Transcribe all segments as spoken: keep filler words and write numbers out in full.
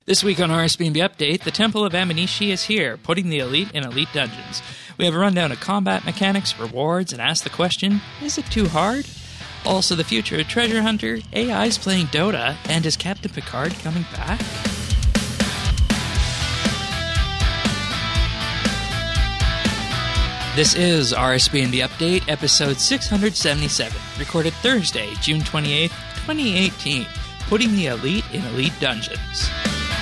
This week on R S B N B Update, the Temple of Amanishi is here, putting the elite in elite dungeons. We have a rundown of combat mechanics, rewards, and ask the question, is it too hard? Also, the future of Treasure Hunter, A Is playing Dota, and is Captain Picard coming back? This is R S B N B Update, episode six hundred seventy-seven, recorded Thursday, June twenty-eighth, twenty eighteen, putting the elite in elite dungeons.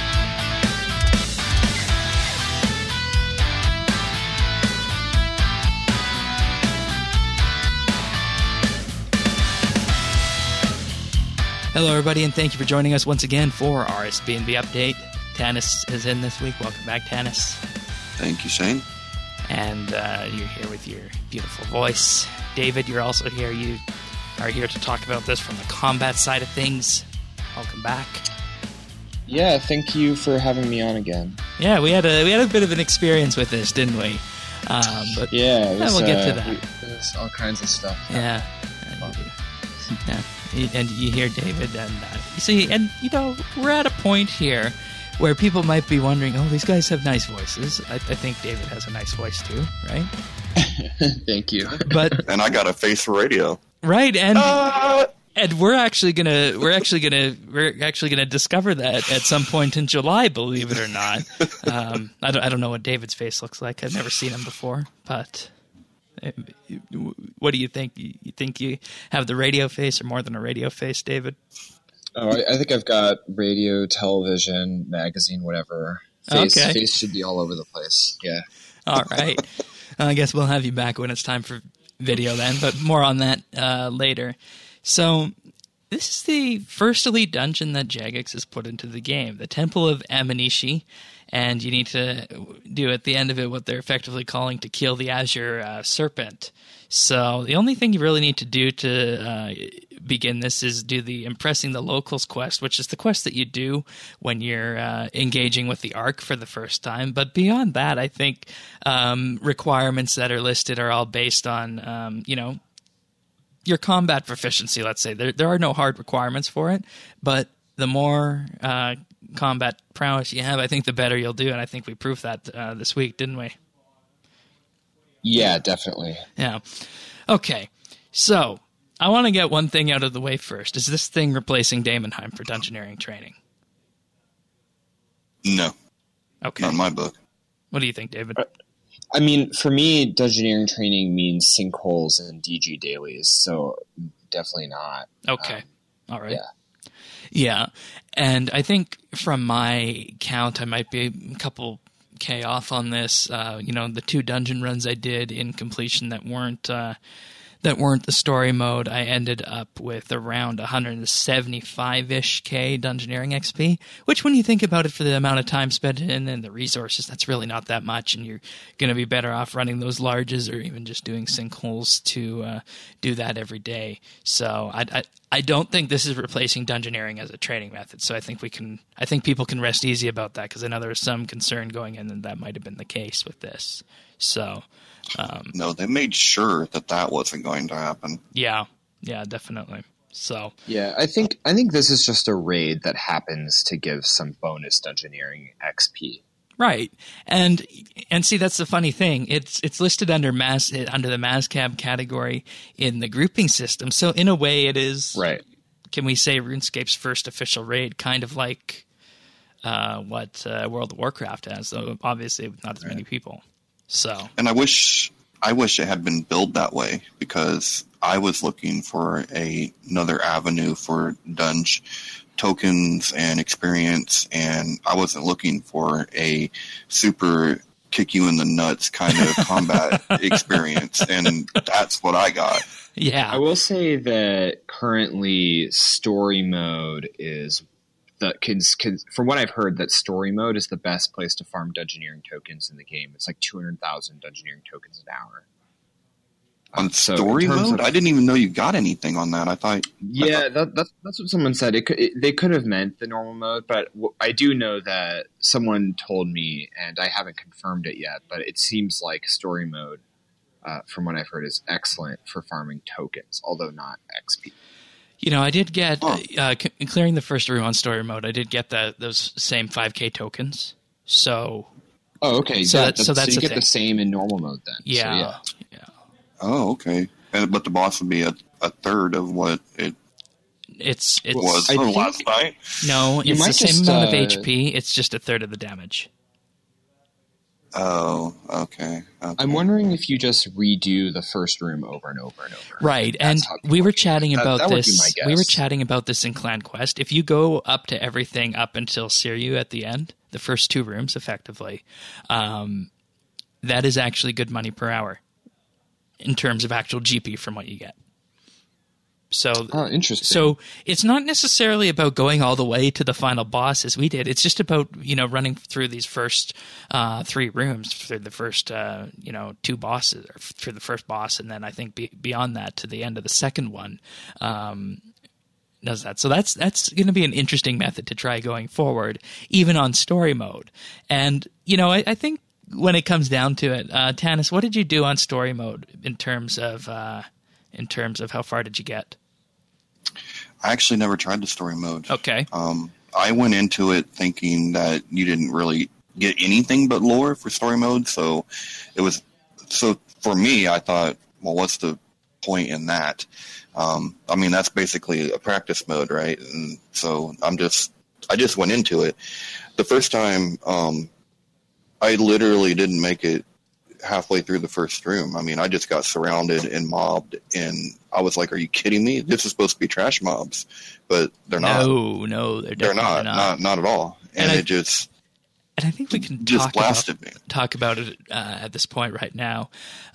Hello, everybody, and thank you for joining us once again for R S B N B Update. Tanis is in this week. Welcome back, Tanis. Thank you, Shane. And uh, you're here with your beautiful voice. David, you're also here. You are here to talk about this from the combat side of things. Welcome back. Yeah, thank you for having me on again. Yeah, we had a we had a bit of an experience with this, didn't we? Um, but yeah, it was, we'll get uh, to that. We, there's all kinds of stuff. Yeah. Yeah. And you hear David, and uh, you see, and you know, we're at a point here where people might be wondering, oh, these guys have nice voices. I, I think David has a nice voice too, right? Thank you. But and I got a face for radio, right? And uh! and we're actually gonna we're actually gonna we're actually gonna discover that at some point in July, believe it or not. Um, I don't I don't know what David's face looks like. I've never seen him before, but. What do you think? You think you have the radio face or more than a radio face, David? Oh, I, I think I've got radio, television, magazine, whatever. Face, okay. Face should be all over the place. Yeah. All right. I guess we'll have you back when it's time for video then, but more on that uh, later. So this is the first elite dungeon that Jagex has put into the game, the Temple of Amanishi. And you need to do at the end of it what they're effectively calling to kill the Azure uh, Serpent. So the only thing you really need to do to uh, begin this is do the Impressing the Locals quest, which is the quest that you do when you're uh, engaging with the Ark for the first time. But beyond that, I think um, requirements that are listed are all based on, um, you know, your combat proficiency, let's say. There, there are no hard requirements for it, but the more uh, combat prowess you have, I think the better you'll do, and I think we proved that uh, this week, didn't we? Yeah, definitely. Yeah. Okay, so I want to get one thing out of the way first. Is this thing replacing Daemonheim for dungeoneering training? No. Okay. Not in my book. What do you think, David? I mean, for me, dungeoneering training means sinkholes and D G dailies, so definitely not. Okay. Um, All right. Yeah. Yeah, and I think from my count, I might be a couple K off on this. Uh, you know, the two dungeon runs I did in completion that weren't uh, that weren't the story mode, I ended up with around one hundred seventy-five-ish K dungeoneering X P, which when you think about it for the amount of time spent in and the resources, that's really not that much, and you're going to be better off running those larges or even just doing sinkholes to uh, do that every day. So I, I I don't think this is replacing dungeoneering as a training method, so I think we can I think people can rest easy about that, because I know there was some concern going in that that might have been the case with this. So Um, no, they made sure that that wasn't going to happen. Yeah, yeah, definitely. So yeah, I think I think this is just a raid that happens to give some bonus dungeoneering X P. Right, and and see, that's the funny thing. It's it's listed under mass under the MASCAB category in the grouping system. So in a way, it is right. Can we say RuneScape's first official raid, kind of like uh, what uh, World of Warcraft has, though obviously with not as many people. So, and I wish I wish it had been billed that way, because I was looking for a, another avenue for dunge tokens and experience, and I wasn't looking for a super kick you in the nuts kind of combat experience, and that's what I got. Yeah, I will say that currently story mode is the kids, kids, from what I've heard, that story mode is the best place to farm dungeoneering tokens in the game. It's like two hundred thousand dungeoneering tokens an hour. On Um, so story mode? of, I didn't even know you got anything on that. I thought... Yeah, I thought, that, that's, that's what someone said. It, could, it They could have meant the normal mode, but w- I do know that someone told me, and I haven't confirmed it yet, but it seems like story mode, uh, from what I've heard, is excellent for farming tokens, although not X P. You know, I did get, Huh. uh, c- clearing the first room on story mode, I did get the, those same five K tokens. So, Oh, okay. So yeah, that- so that's you the get thing. the same in normal mode then. So, yeah. yeah. yeah. Oh, okay. And, but the boss would be a, a third of what it It's, it's, was I from think- last night. no, You it's the might same just, amount of uh, H P. It's just a third of the damage. Oh, okay. okay. I'm wondering if you just redo the first room over and over and over. Right, That's and how you we were work it. chatting That- about that would be this. my We were guess. chatting about this in Clan Quest. If you go up to everything up until Siryu at the end, the first two rooms, effectively, um, that is actually good money per hour in terms of actual G P from what you get. So, Oh, interesting. so it's not necessarily about going all the way to the final boss as we did. It's just about, you know, running through these first uh, three rooms through the first, uh, you know, two bosses, or through the first boss, and then I think be, beyond that to the end of the second one um, does that. So that's that's going to be an interesting method to try going forward, even on story mode. And you know, I, I think when it comes down to it, uh, Tanis, what did you do on story mode in terms of uh, in terms of how far did you get? I actually never tried the story mode. Okay. Um, I went into it thinking that you didn't really get anything but lore for story mode, so it was so for me. I thought, well, what's the point in that? Um, I mean, that's basically a practice mode, right? And so I'm just, I just went into it. The first time, um, I literally didn't make it halfway through the first room. I mean, I just got surrounded and mobbed, and I was like, "Are you kidding me? This is supposed to be trash mobs, but they're not. No, no, they're they're definitely not, not. not, not at all." And, And I- it just, And I think we can just talk about, blasted me. talk about it uh, at this point right now.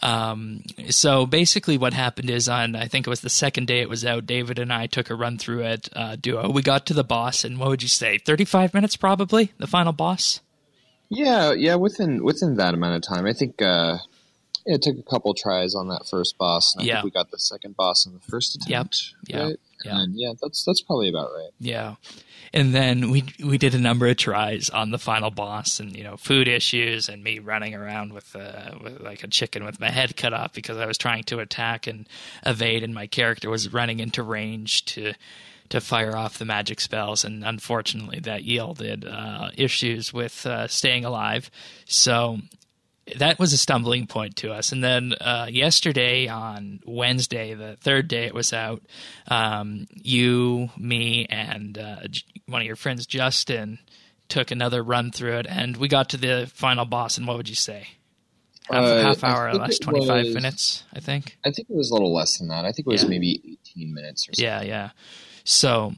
Um, so basically what happened is on, I think it was the second day it was out, David and I took a run through it, uh, duo. We got to the boss, and what would you say, thirty-five minutes probably, the final boss? Yeah, yeah, within within that amount of time. I think uh, yeah, it took a couple tries on that first boss, and I Yeah. think we got the second boss on the first attempt. Yep, Right? yeah. And yeah, that's that's probably about right. Yeah. And then we we did a number of tries on the final boss, and you know, food issues, and me running around with, uh, with like a chicken with my head cut off because I was trying to attack and evade, and my character was running into range to to fire off the magic spells, and unfortunately that yielded uh, issues with uh, staying alive. So that was a stumbling point to us. And then uh, yesterday on Wednesday, the third day it was out, um, you, me, and uh, J- one of your friends, Justin, took another run through it, and we got to the final boss. And what would you say? Half, Uh, half I hour or think less, it twenty-five was- minutes, I think. I think it was a little less than that. I think it was Yeah. maybe eighteen minutes or something. Yeah, yeah. So,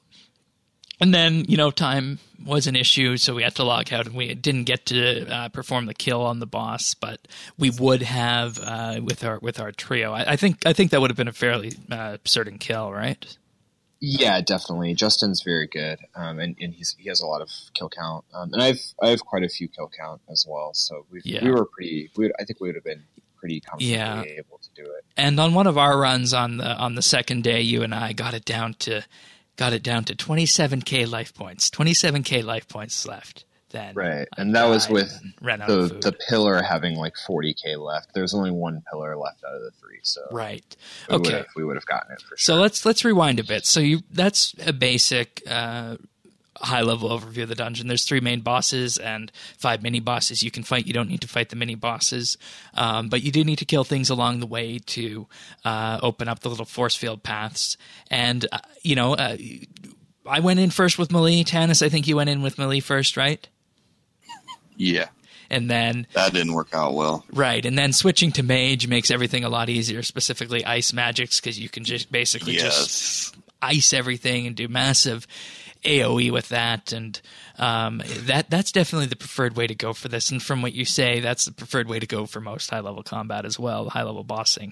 and then, you know, time was an issue, so we had to log out, and we didn't get to uh, perform the kill on the boss, but we would have uh, with our with our trio. I, I think I think that would have been a fairly uh, certain kill, right? Yeah, definitely. Justin's very good, um, and, and he's he has a lot of kill count, um, and I've I have quite a few kill count as well. So we Yeah. we were pretty. We I think we would have been pretty comfortably Yeah. able to do it. And on one of our runs on the on the second day, you and I got it down to got it down to twenty-seven K life points, twenty-seven K life points left. Then Right, I and that was died with and ran out of The food. the pillar having like forty K left. There's only one pillar left out of the three, so right. we would Okay. have we would have gotten it for So sure. let's let's rewind a bit. So you that's a basic uh, high level overview of the dungeon. There's three main bosses and five mini bosses you can fight. You don't need to fight the mini bosses, um, but you do need to kill things along the way to uh, open up the little force field paths. And uh, you know, uh, I went in first with Melee. Tanis, I think you went in with Melee first, right? Yeah, And then that didn't work out well. right, and then switching to mage makes everything a lot easier, specifically ice magics, because you can just basically just Yes. ice everything and do massive A O E with that, and um, that that's definitely the preferred way to go for this. And from what you say, that's the preferred way to go for most high level combat as well, high level bossing.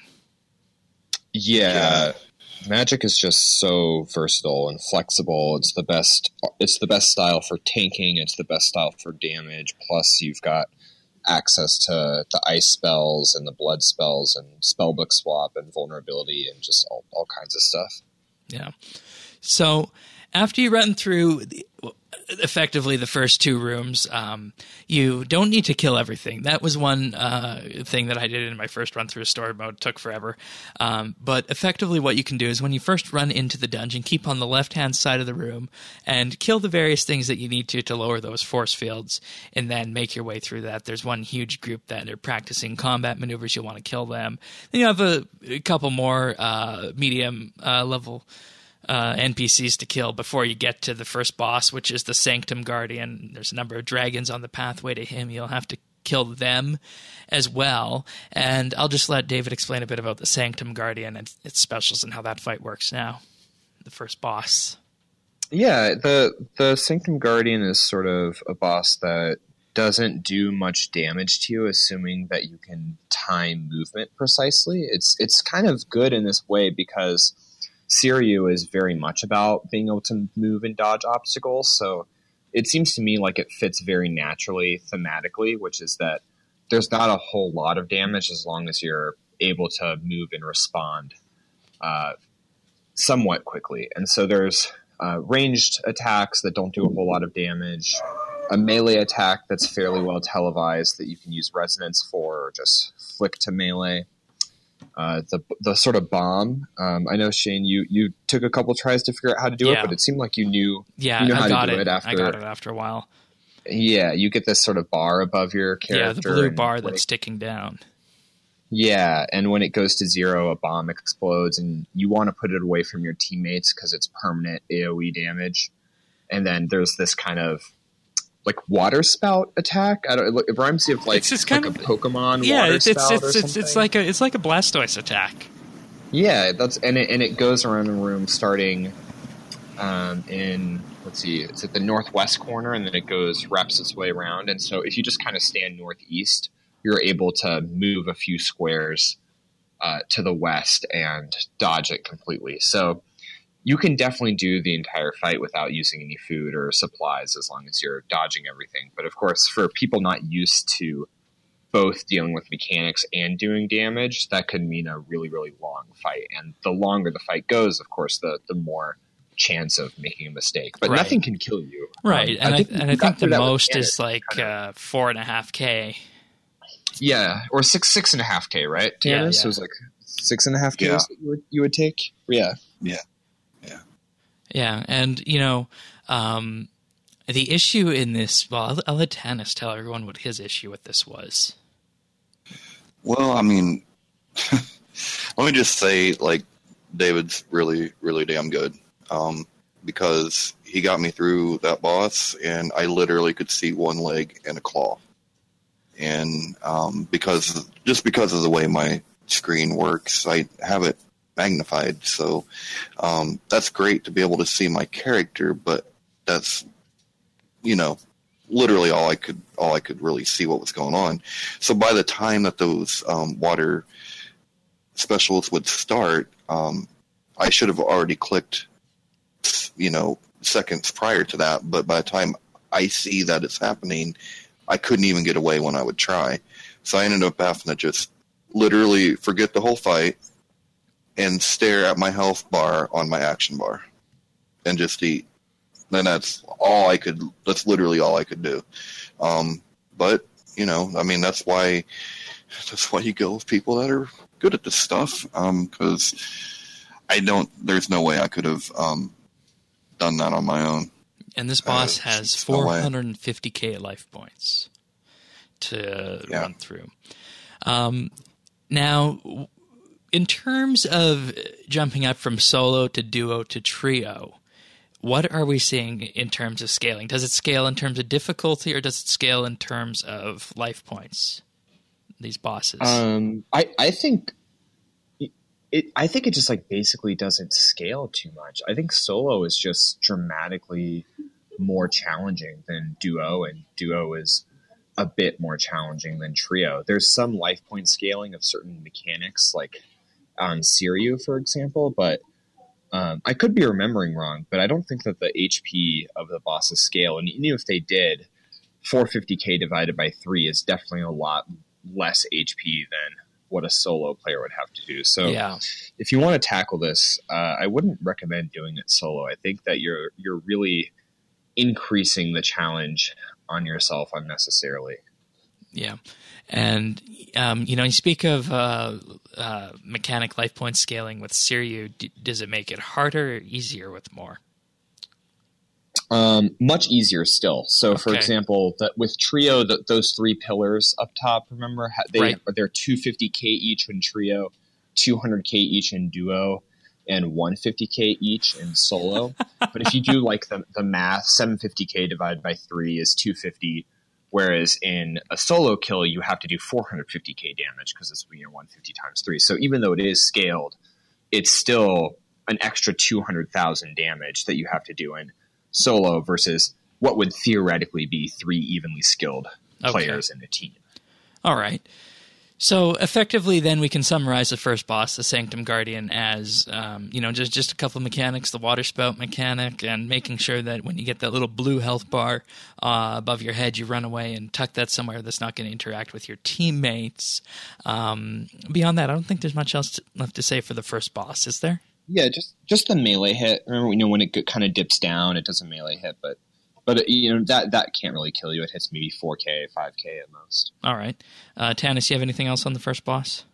Yeah, Magic is just so versatile and flexible. It's the best. It's the best style for tanking. It's the best style for damage. Plus, you've got access to the ice spells and the blood spells and spellbook swap and vulnerability and just all, all kinds of stuff. Yeah. So after you run through, the, effectively the first two rooms. Um, you don't need to kill everything. That was one uh, thing that I did in my first run through story mode. It took forever. Um, but effectively what you can do is when you first run into the dungeon, keep on the left-hand side of the room and kill the various things that you need to to lower those force fields, and then make your way through that. There's one huge group that are practicing combat maneuvers. You'll want to kill them. Then you have a, a couple more uh, medium uh, level Uh, N P Cs to kill before you get to the first boss, which is the Sanctum Guardian. There's a number of dragons on the pathway to him. You'll have to kill them as well. And I'll just let David explain a bit about the Sanctum Guardian and its specials and how that fight works now. The first boss. Yeah, the the Sanctum Guardian is sort of a boss that doesn't do much damage to you, assuming that you can time movement precisely. It's it's kind of good in this way because Seiryu is very much about being able to move and dodge obstacles, so it seems to me like it fits very naturally thematically, which is that there's not a whole lot of damage as long as you're able to move and respond uh, somewhat quickly. And so there's uh, ranged attacks that don't do a whole lot of damage, a melee attack that's fairly well televised that you can use resonance for, or just flick to melee. Uh, the the sort of bomb. Um, I know, Shane, you, you took a couple tries to figure out how to do yeah. it, but it seemed like you knew, yeah, you knew I how got to do it. it after. I got it after a while. Yeah, you get this sort of bar above your character. Yeah, the blue bar that's it, ticking down. Yeah, and when it goes to zero, a bomb explodes, and you want to put it away from your teammates because it's permanent A O E damage. And then there's this kind of like water spout attack. I don't. It reminds me of like, it's just like kind a of Pokemon yeah, water it's it's spout it's, or it's, something. it's like a it's like a Blastoise attack. Yeah, that's and it and it goes around the room starting um, in let's see, it's at the northwest corner, and then it goes wraps its way around. And so if you just kind of stand northeast, you're able to move a few squares uh, to the west and dodge it completely. So you can definitely do the entire fight without using any food or supplies as long as you're dodging everything. But of course, for people not used to both dealing with mechanics and doing damage, that could mean a really, really long fight. And the longer the fight goes, of course, the, the more chance of making a mistake. But right. nothing can kill you. Right. Um, and I, I and I think the most mechanic, is like kind of, uh, four and a half K. Yeah, or six six and a half K, right? Tannis? Yeah, yeah. So it was like six and a half K Yeah. that you would, you would take? Yeah. Yeah. Yeah. Yeah, and, you know, um, the issue in this, well, I'll, I'll let Tannis tell everyone what his issue with this was. Well, I mean, let me just say, like, David's really, really damn good. Um, because he got me through that boss, and I literally could see one leg and a claw. And um, because just because of the way my screen works, I have it magnified. So um, that's great to be able to see my character, but that's, you know, literally all I could all I could really see what was going on. So by the time that those um, water specials would start, um, I should have already clicked, you know, seconds prior to that. But by the time I see that it's happening, I couldn't even get away when I would try. So I ended up having to just literally forget the whole fight and stare at my health bar on my action bar and just eat. And that's all I could, that's literally all I could do. Um, but, you know, I mean, that's why, that's why you go with people that are good at this stuff. Um, cause I don't, there's no way I could have, um, done that on my own. And this boss uh, has no four hundred fifty K life points to yeah. run through. Um, now, in terms of jumping up from solo to duo to trio, what are we seeing in terms of scaling? Does it scale in terms of difficulty, or does it scale in terms of life points? These bosses. Um, I I think it. I think it just like basically doesn't scale too much. I think solo is just dramatically more challenging than duo, and duo is a bit more challenging than trio. There's some life point scaling of certain mechanics, like on Seiryu, for example, but um, I could be remembering wrong, but I don't think that the H P of the bosses scale, and even if they did, four hundred fifty K divided by three is definitely a lot less H P than what a solo player would have to do. So yeah. if you want to tackle this, uh, I wouldn't recommend doing it solo. I think that you're you're really increasing the challenge on yourself unnecessarily. Yeah. And, um, you know, you speak of uh, uh, mechanic life point scaling with Seiryu. D- does it make it harder or easier with more? Um, much easier still. So, for Okay. example, that with Trio, the, those three pillars up top, remember, ha- they, Right. they're two hundred fifty K each in Trio, two hundred K each in Duo, and one hundred fifty K each in Solo. But if you do like the, the math, seven hundred fifty K divided by three is two hundred fifty. Whereas in a solo kill, you have to do four hundred fifty K damage because it's, you know, one hundred fifty times three. So even though it is scaled, it's still an extra two hundred thousand damage that you have to do in solo versus what would theoretically be three evenly skilled Okay. players in a team. All right. So effectively, then we can summarize the first boss, the Sanctum Guardian, as um, you know, just just a couple of mechanics: the water spout mechanic, and making sure that when you get that little blue health bar uh, above your head, you run away and tuck that somewhere that's not going to interact with your teammates. Um, beyond that, I don't think there's much else to, left to say for the first boss, is there? Yeah, just just the melee hit. Remember, you know, when it kind of dips down, it does a melee hit, but but you know that that can't really kill you. It hits maybe four K, five K at most. All right, uh, Tanis, you have anything else on the first boss?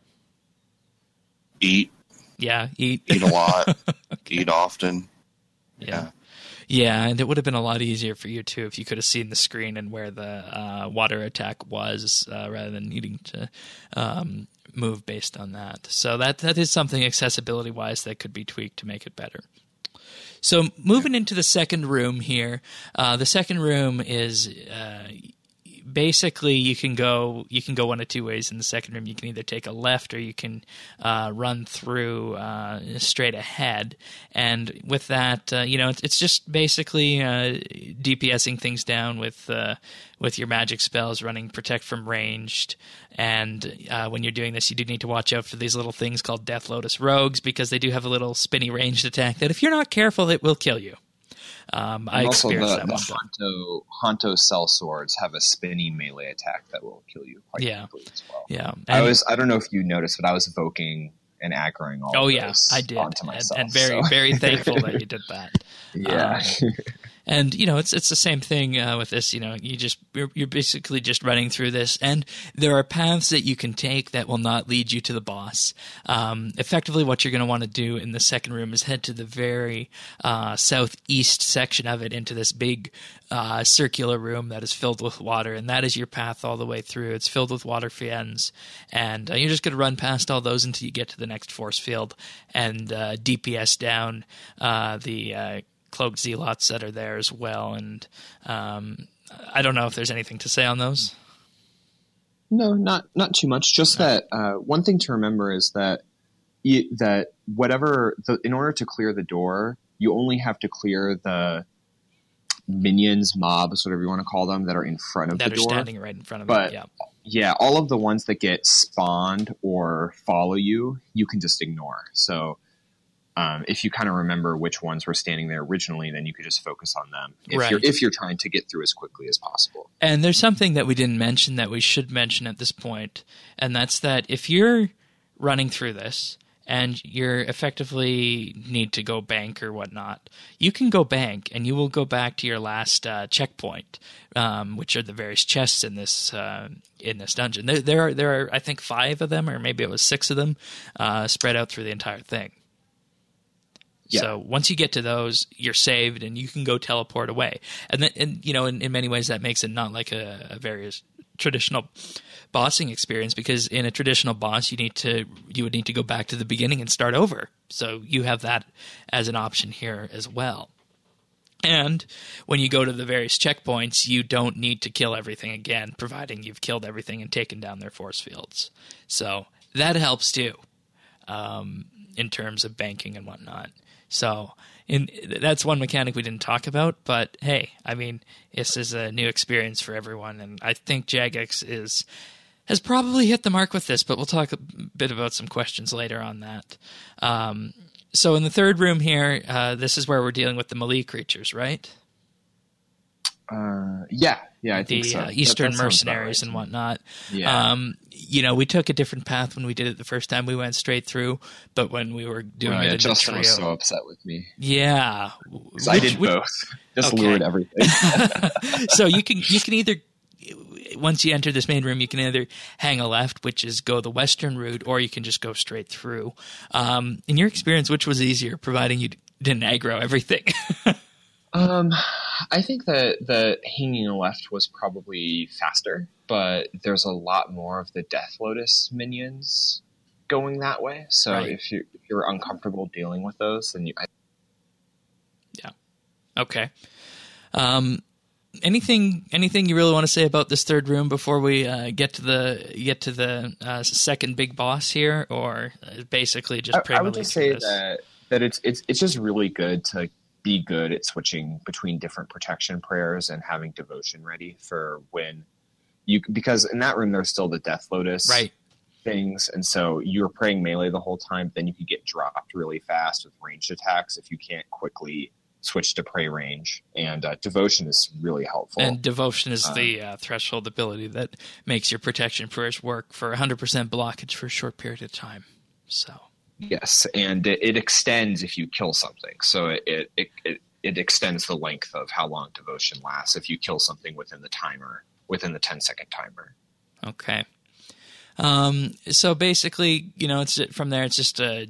Eat, Yeah, eat. eat a lot, Okay. eat often. Yeah. Yeah, and it would have been a lot easier for you, too, if you could have seen the screen and where the uh, water attack was uh, rather than needing to um, move based on that. So that that is something accessibility-wise that could be tweaked to make it better. So moving into the second room here, uh, the second room is uh, basically you can go you can go one of two ways in the second room. You can either take a left or you can uh, run through uh, straight ahead. And with that, uh, you know, it's, it's just basically uh, DPSing things down with uh, with your magic spells, running protect from ranged. And uh, when you're doing this, you do need to watch out for these little things called Death Lotus Rogues because they do have a little spinny ranged attack that if you're not careful, it will kill you. Um, I And also, the, experienced that the one time. Honto, Honto cell swords have a spinny melee attack that will kill you quite Yeah. quickly as well. Yeah, I and- was I don't know if you noticed, but I was evoking and aggroing all Oh of yeah, those I did, onto and, myself. and very so. very thankful that you did that. Yeah. Um, and you know, it's it's the same thing uh, with this. You know, you just you're, you're basically just running through this, and there are paths that you can take that will not lead you to the boss. Um, effectively, what you're going to want to do in the second room is head to the very uh, southeast section of it, into this big uh, circular room that is filled with water, and that is your path all the way through. It's filled with water fiends, and uh, you're just going to run past all those until you get to the next force field and uh, D P S down uh, the uh, cloaked zealots that are there as well. And um, I don't know if there's anything to say on those. No, not not too much. Just that uh, one thing to remember is that you, that whatever the, in order to clear the door, you only have to clear the minions, mobs, whatever you want to call them, that are in front of That the are door. standing right in front of But it. Yeah. yeah, all of the ones that get spawned or follow you, you can just ignore. So um, if you kind of remember which ones were standing there originally, then you could just focus on them if Right. you're if you're trying to get through as quickly as possible. And there's something that we didn't mention that we should mention at this point, and that's that if you're running through this and you're effectively need to go bank or whatnot, you can go bank and you will go back to your last uh, checkpoint, um, which are the various chests in this uh, in this dungeon. There, there are there are I think five of them, or maybe it was six of them, uh, spread out through the entire thing. Yeah. So once you get to those, you're saved and you can go teleport away. And then, and you know, in, in many ways, that makes it not like a, a very traditional bossing experience, because in a traditional boss, you need to you would need to go back to the beginning and start over. So you have that as an option here as well. And when you go to the various checkpoints, you don't need to kill everything again, providing you've killed everything and taken down their force fields. So that helps too, um, in terms of banking and whatnot. So in, that's one mechanic we didn't talk about, but hey, I mean, this is a new experience for everyone, and I think Jagex is has probably hit the mark with this, but we'll talk a bit about some questions later on that. Um, so in the third room here, uh, this is where we're dealing with the melee creatures, right? Uh, yeah, yeah, I think the so. uh, That- Eastern that sounds about mercenaries right. and whatnot. Yeah. Um, you know, we took a different path when we did it the first time. We went straight through, but when we were doing Oh, it yeah, in Justin the was trio, so upset with me yeah, 'cause I Which- did which- both. just Okay. lured everything. So you can you can either, once you enter this main room, you can either hang a left, which is go the western route, or you can just go straight through. Um, in your experience, which was easier, providing you didn't aggro everything? Um, I think that the hanging a left was probably faster, but there's a lot more of the Death Lotus minions going that way. So Right. if you if you're uncomfortable dealing with those, then you. I, Okay. Um, anything anything you really want to say about this third room before we uh, get to the get to the uh, second big boss here, or uh, basically just I, I would primarily just through say this? that that it's it's it's just really good to be good at switching between different protection prayers and having devotion ready for when you, because in that room there's still the Death Lotus Right. things, and so you're praying melee the whole time. Then you could get dropped really fast with ranged attacks if you can't quickly switch to pray range, and uh, devotion is really helpful. And devotion is Um, the uh, threshold ability that makes your protection prayers work for one hundred percent blockage for a short period of time. So Yes, and it, it extends if you kill something. So it, it it it extends the length of how long devotion lasts if you kill something within the timer, within the ten second timer. okay. Um, so basically, you know, it's from there. It's just a.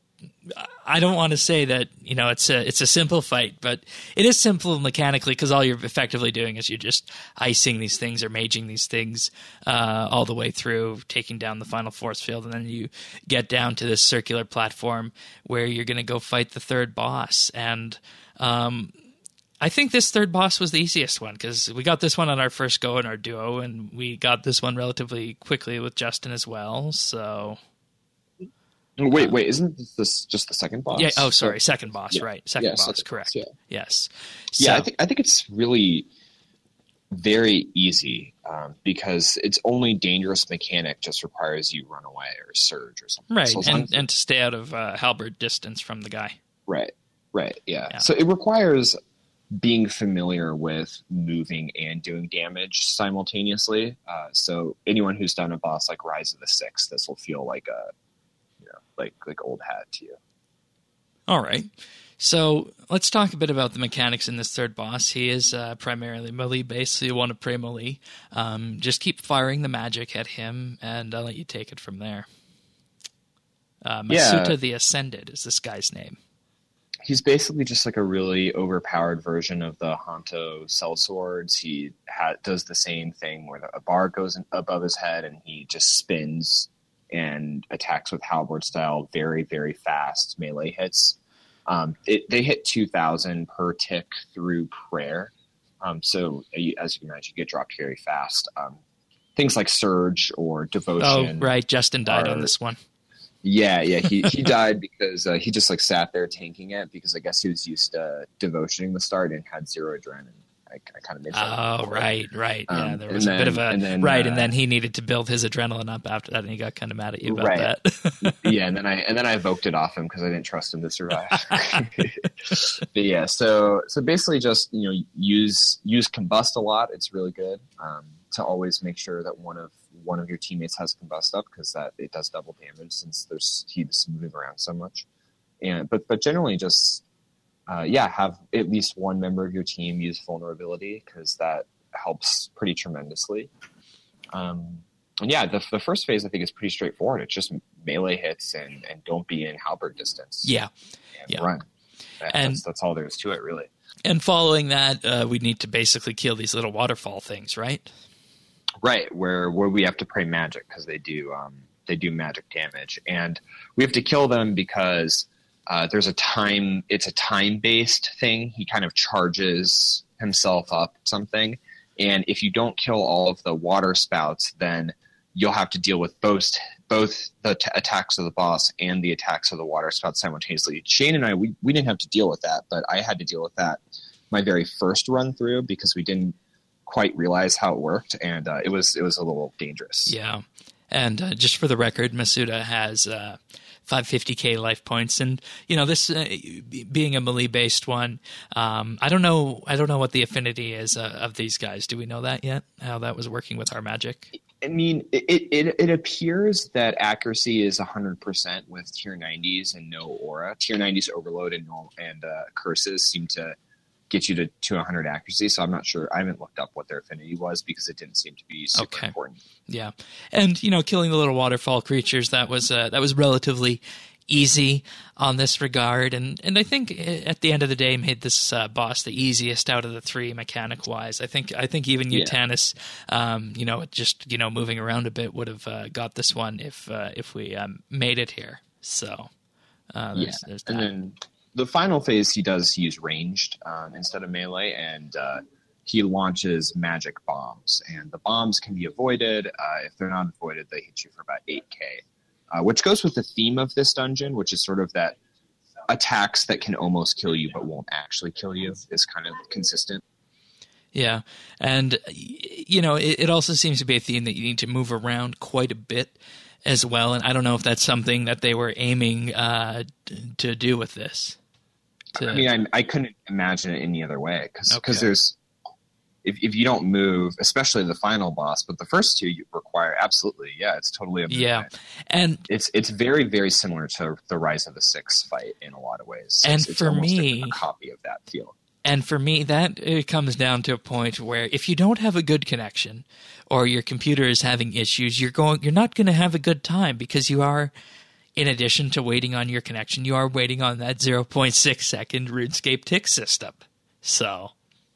I don't want to say that, you know, it's a it's a simple fight, but it is simple mechanically because all you're effectively doing is you're just icing these things or maging these things uh, all the way through, taking down the final force field, and then you get down to this circular platform where you're going to go fight the third boss. And um, I think this third boss was the easiest one because we got this one on our first go in our duo, and we got this one relatively quickly with Justin as well. So. Wait, wait, isn't this just the second boss? Yeah. Oh, sorry. Second boss. Yeah. Right. Second Yeah, boss. second correct. boss, yeah. Yes. Yeah, So- I think I think it's really very easy um, because its only dangerous mechanic just requires you run away or surge or something. right, So as long and as- and to stay out of uh, halberd distance from the guy. Right, right, yeah. Yeah. So it requires being familiar with moving and doing damage simultaneously. Uh, so anyone who's done a boss like Rise of the Six, this will feel like a, you know, like like old hat to you. All right. So let's talk a bit about the mechanics in this third boss. He is uh, primarily melee based, so you want to pray melee. Um, just keep firing the magic at him, and I'll let you take it from there. Uh, Masuta Yeah. the Ascended is this guy's name. He's basically just like a really overpowered version of the Hanto sellswords. He ha- does the same thing where the, a bar goes in, above his head and he just spins and attacks with halberd style, very, very fast melee hits. Um, it, they hit two thousand per tick through prayer. Um, so you, as you can imagine, you get dropped very fast. Um, things like Surge or Oh, Devotion. right. Justin died are- on this one. Yeah, yeah, he, he died because uh, he just like sat there tanking it because I guess he was used to devotioning the start and had zero adrenaline. I, I kind of made fun of Oh, him. right, right. Yeah, Um, there was and a bit of then- a and then, right, uh, and then he needed to build his adrenaline up after that, and he got kind of mad at you about Right. that. Yeah, and then I and then I evoked it off him because I didn't trust him to survive. But yeah, so so basically just you know use use combust a lot. It's really good um, to always make sure that one of one of your teammates has combust up because that it does double damage since there's he's moving around so much. And but but generally just uh, yeah have at least one member of your team use vulnerability because that helps pretty tremendously. Um, and yeah, the, the first phase I think is pretty straightforward. It's just melee hits and, and don't be in halberd distance. Yeah, and yeah. run. That, And- that's, that's all there is to it, really. and following that, uh, we need to basically kill these little waterfall things, right? Right, where where we have to pray magic because they do um, they do magic damage, and we have to kill them because uh, there's a time. It's a time based thing. He kind of charges himself up something, and if you don't kill all of the water spouts, then you'll have to deal with both both the t- attacks of the boss and the attacks of the water spouts simultaneously. Shane and I we we didn't have to deal with that, but I had to deal with that my very first run through because we didn't quite realize how it worked, and uh, it was it was a little dangerous. Yeah. And uh, just for the record, Masuda has uh, five hundred fifty K life points, and you know this uh, being a melee based one, um, I don't know. I don't know what the affinity is uh, of these guys. Do we know that yet? How that was working with our magic? I mean, it, it it appears that accuracy is one hundred percent with tier nineties and no aura. Tier nineties overload and normal, and uh, curses seem to get you to, to one hundred accuracy. So I'm not sure. I haven't looked up what their affinity was because it didn't seem to be super okay. important. Yeah. And, you know, killing the little waterfall creatures, that was uh, that was relatively easy on this regard. And, and I think at the end of the day made this uh, boss the easiest out of the three mechanic-wise. I think I think even Yeah. Utanis, um, you know, just, you know, moving around a bit would have uh, got this one if, uh, if we um, made it here. So, uh, there's, Yeah. there's that. And then the final phase, he does use ranged um, instead of melee, and uh, he launches magic bombs. And the bombs can be avoided. Uh, if they're not avoided, they hit you for about eight K, uh, which goes with the theme of this dungeon, which is sort of that attacks that can almost kill you but won't actually kill you is kind of consistent. Yeah. And, you know, it, it also seems to be a theme that you need to move around quite a bit as well. And I don't know if that's something that they were aiming uh, to do with this. To... I mean, I, I couldn't imagine it any other way because Okay. there's if if you don't move, especially the final boss, but the first two you require absolutely, yeah, it's totally a movement. Yeah, and it's it's very very similar to the Rise of the Six fight in a lot of ways. And it's, it's for almost me, a, a copy of that feel. And for me, that it comes down to a point where if you don't have a good connection, or your computer is having issues, you're going you're not going to have a good time because you are. In addition to waiting on your connection, you are waiting on that zero point six second RuneScape tick system. So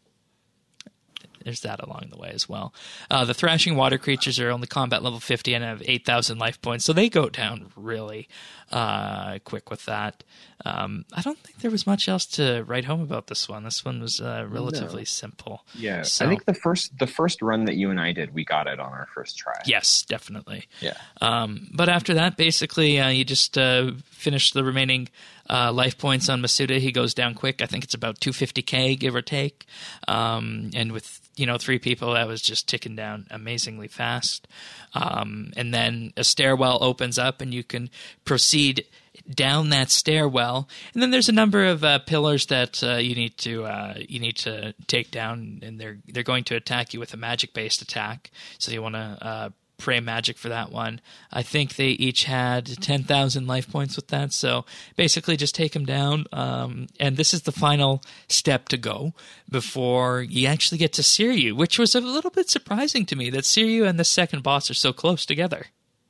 there's that along the way as well. Uh, the Thrashing Water creatures are only combat level fifty and have eight thousand life points, so they go down really uh, quick with that. Um, I don't think there was much else to write home about this one. This one was uh, relatively no. simple. Yeah, so, I think the first the first run that you and I did, we got it on our first try. Yes, definitely. Yeah. Um, but after that, basically, uh, you just uh, finish the remaining uh, life points on Masuda. He goes down quick. I think it's about two hundred fifty K, give or take. Um, and with you know three people, that was just ticking down amazingly fast. Um, and then a stairwell opens up, and you can proceed down that stairwell, and then there's a number of uh, pillars that uh, you need to uh, you need to take down, and they're they're going to attack you with a magic based attack. So you want to uh, pray magic for that one. I think they each had ten thousand life points with that. So basically, just take them down, um, and this is the final step to go before you actually get to Siryu, which was a little bit surprising to me that Siryu and the second boss are so close together.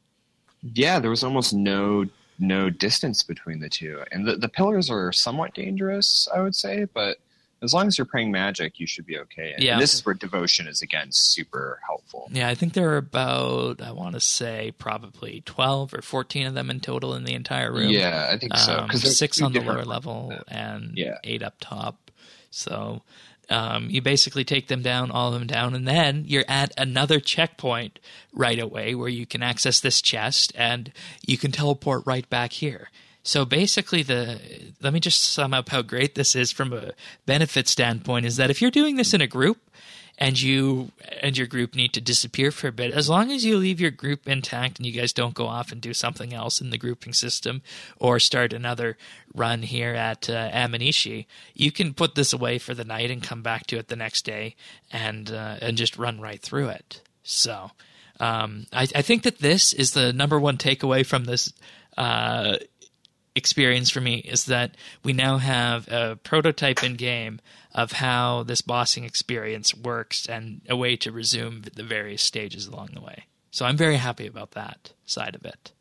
Yeah, there was almost no. no distance between the two, and the, the pillars are somewhat dangerous, I would say, but as long as you're praying magic, you should be okay. And yeah. this is where devotion is again super helpful. Yeah, I think there are about I want to say probably twelve or fourteen of them in total in the entire room. Yeah, I think so. Because um, six on the lower level ones. and yeah. eight up top. So um, you basically take them down, all of them down, and then you're at another checkpoint right away where you can access this chest and you can teleport right back here. So basically, the let me just sum up how great this is from a benefit standpoint is that if you're doing this in a group and you and your group need to disappear for a bit, as long as you leave your group intact and you guys don't go off and do something else in the grouping system or start another run here at uh, Amanishi, you can put this away for the night and come back to it the next day and uh, and just run right through it. So um, I, I think that this is the number one takeaway from this uh, experience for me is that we now have a prototype in game of how this bossing experience works and a way to resume the various stages along the way. So I'm very happy about that side of it.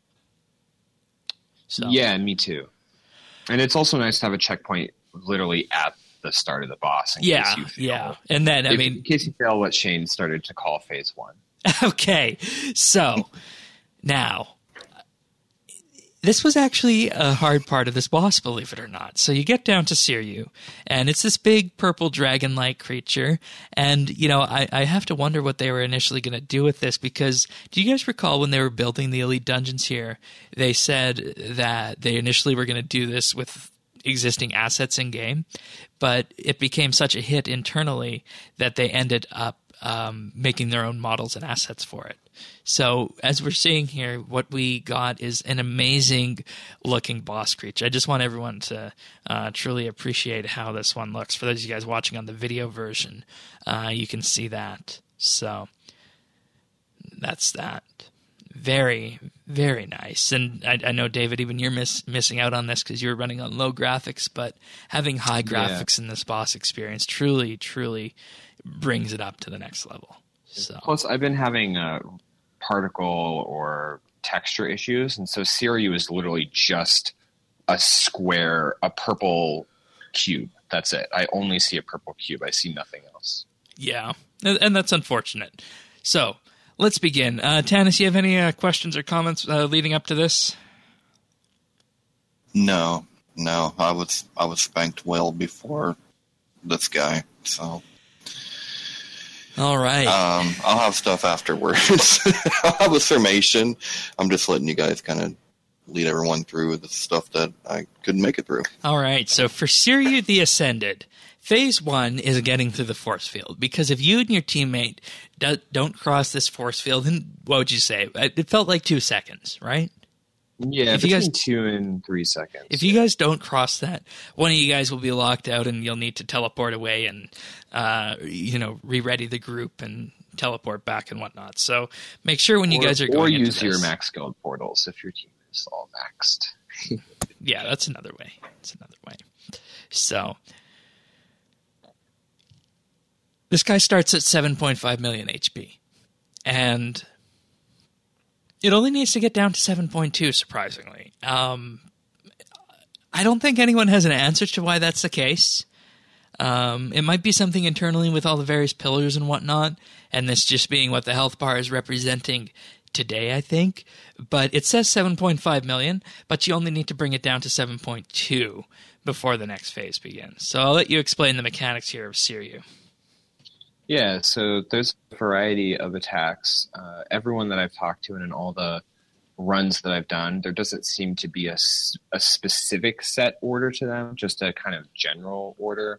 So yeah, me too. And it's also nice to have a checkpoint literally at the start of the boss. In yeah, case you fail. yeah. And then, I if, mean... in case you fail what Shane started to call phase one. Okay, so now... This was actually a hard part of this boss, believe it or not. So you get down to Siryu, and it's this big purple dragon-like creature. And, you know, I, I have to wonder what they were initially going to do with this, because do you guys recall when they were building the Elite Dungeons here, they said that they initially were going to do this with existing assets in-game, but it became such a hit internally that they ended up um, making their own models and assets for it. So as we're seeing here, what we got is an amazing looking boss creature. I just want everyone to uh, truly appreciate how this one looks. For those of you guys watching on the video version, uh, you can see that. So that's that. Very, Very nice. And I, I know, David, even you're miss, missing out on this because you're running on low graphics, but having high graphics yeah. in this boss experience truly, truly brings it up to the next level. So. Plus, I've been having uh, particle or texture issues, and so Seiryu is literally just a square, a purple cube. That's it. I only see a purple cube. I see nothing else. Yeah, and that's unfortunate. So... let's begin. Uh, Tanis, you have any uh, questions or comments uh, leading up to this? No, no. I was I was spanked well before this guy, so. All right. Um, I'll have stuff afterwards. I'll have a summation. I'm just letting you guys kind of lead everyone through the stuff that I couldn't make it through. All right. So for Seiryu the Ascended, Phase one is getting through the force field, because if you and your teammate do, don't cross this force field, then what would you say? It felt like two seconds, right? Yeah, if between you guys, two and three seconds. If you guys don't cross that, one of you guys will be locked out, and you'll need to teleport away and, uh, you know, re-ready the group and teleport back and whatnot. So make sure when you or, guys are going or into use this, your max guild portals if your team is all maxed. Yeah, that's another way. That's another way. So... this guy starts at seven point five million H P, and it only needs to get down to seven point two, surprisingly. Um, I don't think anyone has an answer to why that's the case. Um, it might be something internally with all the various pillars and whatnot, and this just being what the health bar is representing today, I think. But it says seven point five million, but you only need to bring it down to seven point two before the next phase begins. So I'll let you explain the mechanics here of Seiryu. Yeah, so there's a variety of attacks. Uh, everyone that I've talked to and in all the runs that I've done, there doesn't seem to be a, a specific set order to them, just a kind of general order.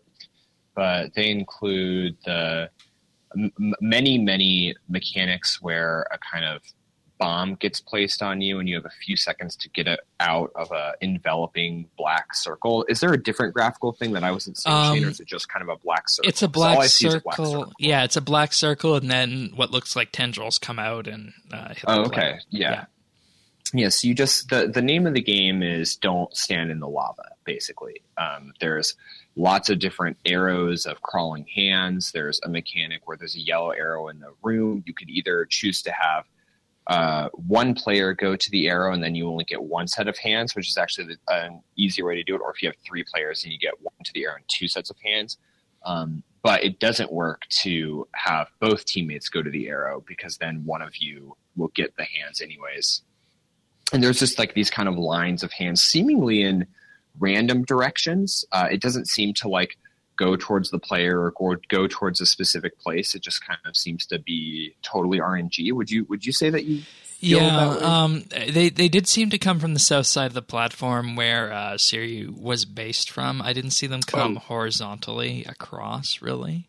But they include the m- many, many mechanics where a kind of bomb gets placed on you and you have a few seconds to get it out of a enveloping black circle. Is there a different graphical thing that I wasn't seeing, um, Shane, or is it just kind of a black circle? It's a black, circle. a black circle. Yeah, it's a black circle, and then what looks like tendrils come out and uh, hit the Oh, player. okay. Yeah. yeah. Yeah, so you just the, the name of the game is Don't Stand in the Lava, basically. Um, there's lots of different arrows of crawling hands. There's a mechanic where there's a yellow arrow in the room. You could either choose to have uh, one player go to the arrow and then you only get one set of hands, which is actually the, an easier way to do it. Or if you have three players and you get one to the arrow and two sets of hands. Um, but it doesn't work to have both teammates go to the arrow, because then one of you will get the hands anyways. And there's just like these kind of lines of hands seemingly in random directions. Uh, it doesn't seem to like go towards the player or go, go towards a specific place. It just kind of seems to be totally R N G. Would you would you say that you feel yeah, that way? Um, they, they did seem to come from the south side of the platform where uh, Seiryu was based from. I didn't see them come oh. horizontally across, really.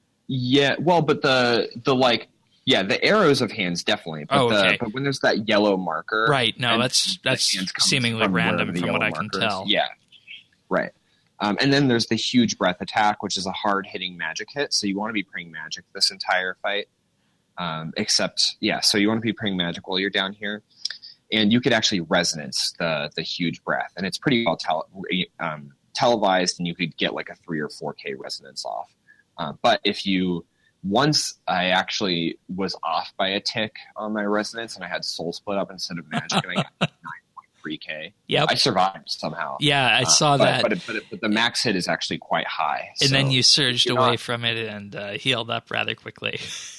Yeah, well, but the the like... Yeah, the arrows of hands definitely, but, oh, okay. the, but when there's that yellow marker, right? No, that's that's seemingly from random from what I can tell. Yeah, right. Um, and then there's the huge breath attack, which is a hard hitting magic hit. So you want to be praying magic this entire fight. Um, except, yeah, so you want to be praying magic while you're down here, and you could actually resonance the the huge breath, and it's pretty well tele- um, televised, and you could get like a three or four K resonance off. Uh, but if you Once I actually was off by a tick on my resonance, and I had soul split up instead of magic, and I got nine point three K. Yep. I survived somehow. Yeah, I uh, saw but, that. But, but, but the max hit is actually quite high. And so then you surged away not, from it and uh, healed up rather quickly.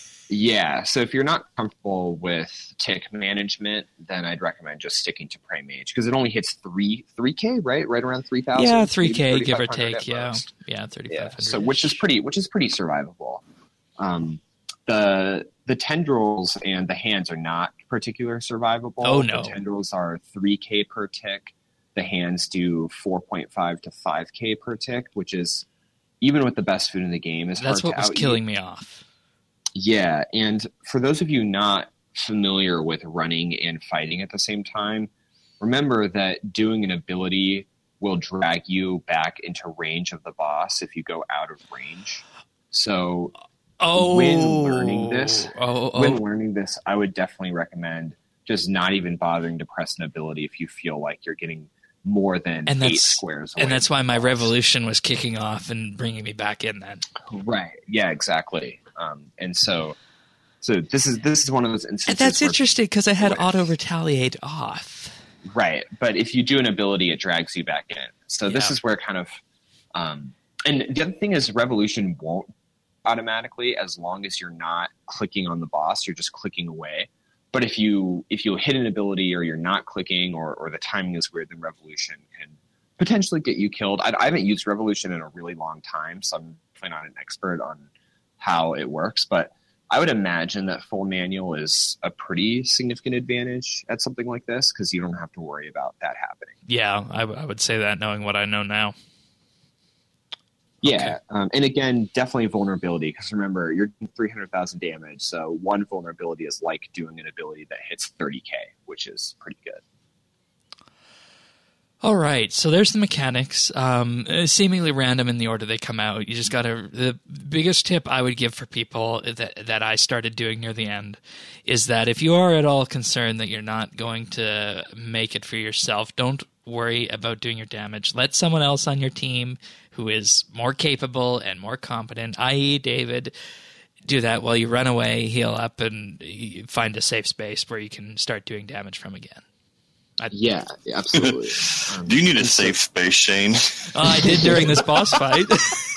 Yeah, so if you're not comfortable with tick management, then I'd recommend just sticking to Pray Mage, because it only hits three three K, right? Right around three thousand. Yeah, three K give or take. Yeah, most. yeah, thirty-five hundred. Yeah, so which is pretty, which is pretty survivable. Um, the the tendrils and the hands are not particular survivable. Oh no, the tendrils are three K per tick. The hands do four point five to five K per tick, which is, even with the best food in the game, is that's hard what to was out-eat. killing me off. Yeah, and for those of you not familiar with running and fighting at the same time, remember that doing an ability will drag you back into range of the boss if you go out of range. So oh, when learning this, oh, oh. when learning this, I would definitely recommend just not even bothering to press an ability if you feel like you're getting more than and eight squares away. And that's why my revolution was kicking off and bringing me back in then. Right. Yeah, exactly. Um, and so so this is this is one of those instances. And that's where, interesting because I had auto retaliate off. Right. But if you do an ability, it drags you back in. So this Yeah. is where kind of um, and the other thing is revolution won't automatically as long as you're not clicking on the boss, you're just clicking away. But if you if you hit an ability or you're not clicking or, or the timing is weird, then revolution can potentially get you killed. I, I haven't used revolution in a really long time, so I'm definitely not an expert on how it works. But I would imagine that full manual is a pretty significant advantage at something like this because you don't have to worry about that happening. Yeah, I, w- I would say that knowing what I know now. Yeah, Okay. um, and again, definitely vulnerability because remember, you're doing three hundred thousand damage, so one vulnerability is like doing an ability that hits thirty K, which is pretty good. All right, so there's the mechanics, um, seemingly random in the order they come out. You just got to. The biggest tip I would give for people that that I started doing near the end is that if you are at all concerned that you're not going to make it for yourself, don't worry about doing your damage. Let someone else on your team who is more capable and more competent, that is. David, do that while you run away, heal up, and find a safe space where you can start doing damage from again. I, yeah, absolutely. Um, Do you need a safe so, space, Shane? Oh, I did during this boss fight.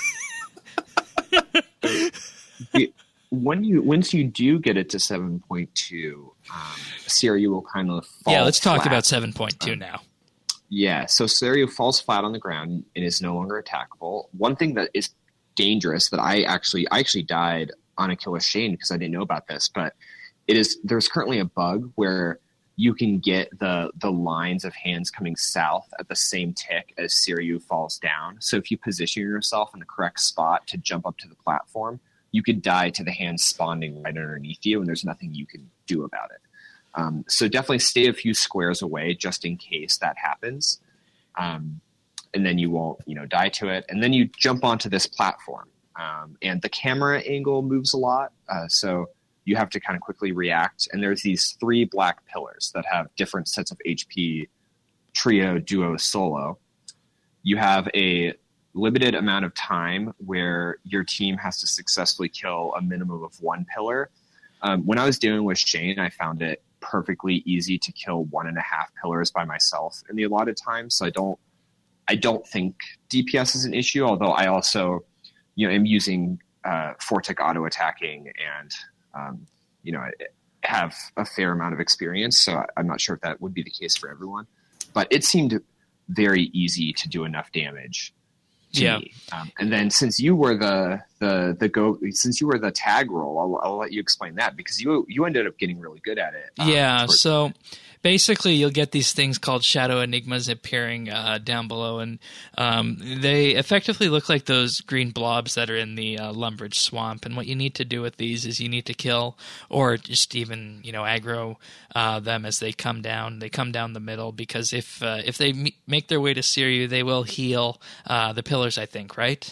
when you once you do get it to seven point two, um, Seiryu will kind of fall Yeah, let's talk flat. about seven point two um, now. Yeah, so Seiryu falls flat on the ground and is no longer attackable. One thing that is dangerous that I actually I actually died on a kill with Shane because I didn't know about this, but it is there's currently a bug where you can get the the lines of hands coming south at the same tick as Seiryu falls down. So if you position yourself in the correct spot to jump up to the platform, you could die to the hands spawning right underneath you, and there's nothing you can do about it. Um, so definitely stay a few squares away just in case that happens. Um, and then you won't, you know, die to it. And then you jump onto this platform. Um, and the camera angle moves a lot. Uh, so you have to kind of quickly react. And there's these three black pillars that have different sets of H P, trio, duo, solo. You have a limited amount of time where your team has to successfully kill a minimum of one pillar. Um, when I was dealing with Shane, I found it perfectly easy to kill one and a half pillars by myself in the allotted time. So I don't, I don't think D P S is an issue, although I also, you know, am using uh, four-tick auto attacking and, um, you know, I have a fair amount of experience. So I'm not sure if that would be the case for everyone, but it seemed very easy to do enough damage. To yeah. me. Um, and then since you were the, the, the go, since you were the tag role, I'll, I'll let you explain that because you, you ended up getting really good at it. Um, yeah. So basically you'll get these things called shadow enigmas appearing uh, down below, and um, they effectively look like those green blobs that are in the uh, Lumbridge swamp. And what you need to do with these is you need to kill or just even, you know, aggro uh, them as they come down. They come down the middle because if uh, if they me- make their way to Seiryu, they will heal uh, the pillars, I think, right?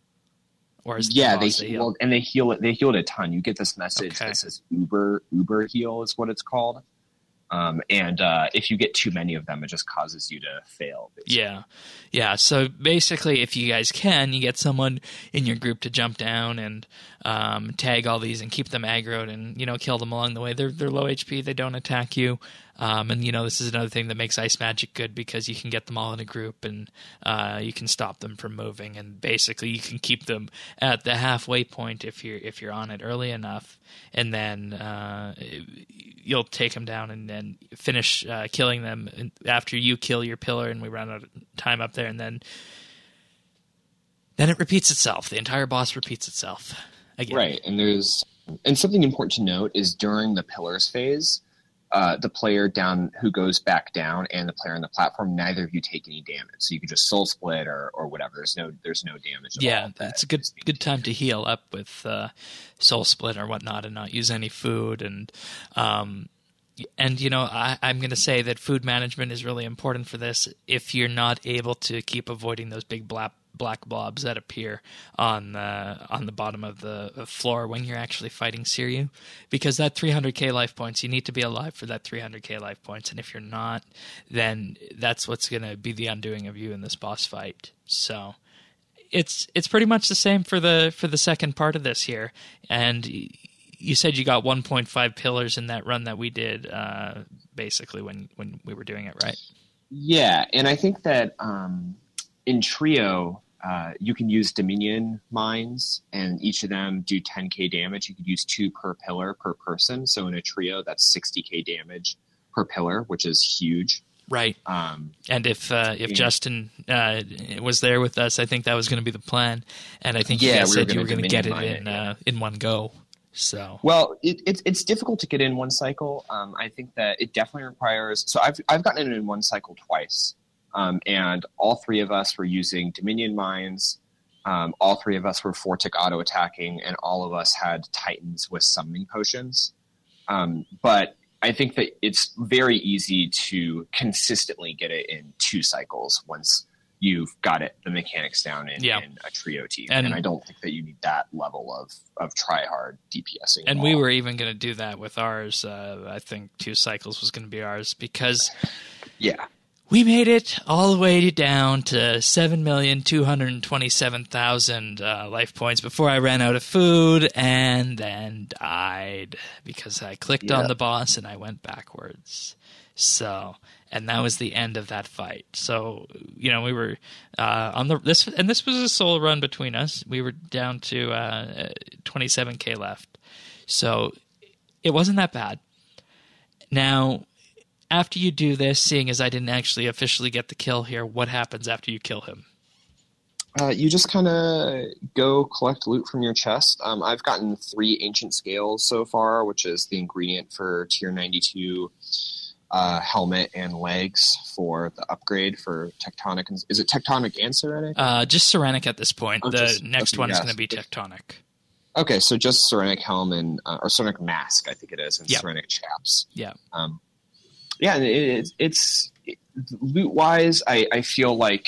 Or is yeah, the they, they well, and they heal it. They healed a ton. You get this message okay. that says Uber Uber heal is what it's called. Um, and uh, if you get too many of them, it just causes you to fail. Basically. Yeah. Yeah. So basically, if you guys can, you get someone in your group to jump down and um, tag all these and keep them aggroed and, you know, kill them along the way. They're, they're low H P. They don't attack you. Um, and, you know, this is another thing that makes Ice Magic good because you can get them all in a group and uh, you can stop them from moving. And basically, you can keep them at the halfway point if you're, if you're on it early enough. And then uh, you'll take them down and then finish uh, killing them after you kill your pillar and we run out of time up there. And then then it repeats itself. The entire boss repeats itself again. Right. And there's and something important to note is during the pillars phase, uh, the player down who goes back down and the player on the platform, neither of you take any damage. So you can just soul split or, or whatever. There's no there's no damage at yeah, all. Yeah, it's a good good time to heal up with uh, soul split or whatnot and not use any food. And um, And, you know, I, I'm going to say that food management is really important for this if you're not able to keep avoiding those big black, black blobs that appear on the, on the bottom of the floor when you're actually fighting Seiryu. Because that three hundred k life points, you need to be alive for that three hundred k life points. And if you're not, then that's what's going to be the undoing of you in this boss fight. So it's it's pretty much the same for the for the second part of this here. And you said you got one point five pillars in that run that we did, uh, basically when, when we were doing it, right? Yeah, and I think that um, in Trio, uh, you can use Dominion mines, and each of them do ten k damage. You could use two per pillar per person. So in a Trio, that's sixty k damage per pillar, which is huge. Right. Um, and if uh, if yeah. Justin uh, was there with us, I think that was going to be the plan. And I think yeah, you guys we said were you were going to get it Dominion in mine it, yeah. uh, in one go. So well, it, it's it's difficult to get in one cycle. Um, I think that it definitely requires. So I've I've gotten it in one cycle twice, um, and all three of us were using Dominion mines. Um, all three of us were Fortic auto attacking, and all of us had Titans with summoning potions. Um, but I think that it's very easy to consistently get it in two cycles once you've got it, the mechanics down in, yeah. in a Trio team. And, and I don't think that you need that level of, of try-hard DPSing. And we were even going to do that with ours. Uh, I think two cycles was going to be ours because yeah, we made it all the way down to seven million two hundred twenty-seven thousand uh, life points before I ran out of food and then died because I clicked yeah. on the boss and I went backwards. So... And that was the end of that fight. So, you know, we were uh, on the this, and this was a solo run between us. We were down to uh, twenty-seven k left, so it wasn't that bad. Now, after you do this, seeing as I didn't actually officially get the kill here, what happens after you kill him? Uh, you just kind of go collect loot from your chest. Um, I've gotten three ancient scales so far, which is the ingredient for tier ninety-two. Uh, helmet and legs for the upgrade for Tectonic. And, is it Tectonic and Serenic? Uh, just Serenic at this point. Oh, the just, next okay, one yes. is going to be Tectonic. Okay, so just Serenic helm and uh, or Serenic mask, I think it is, and yep. Serenic chaps. Yeah, um, yeah. And it, it, it's it, loot wise, I, I feel like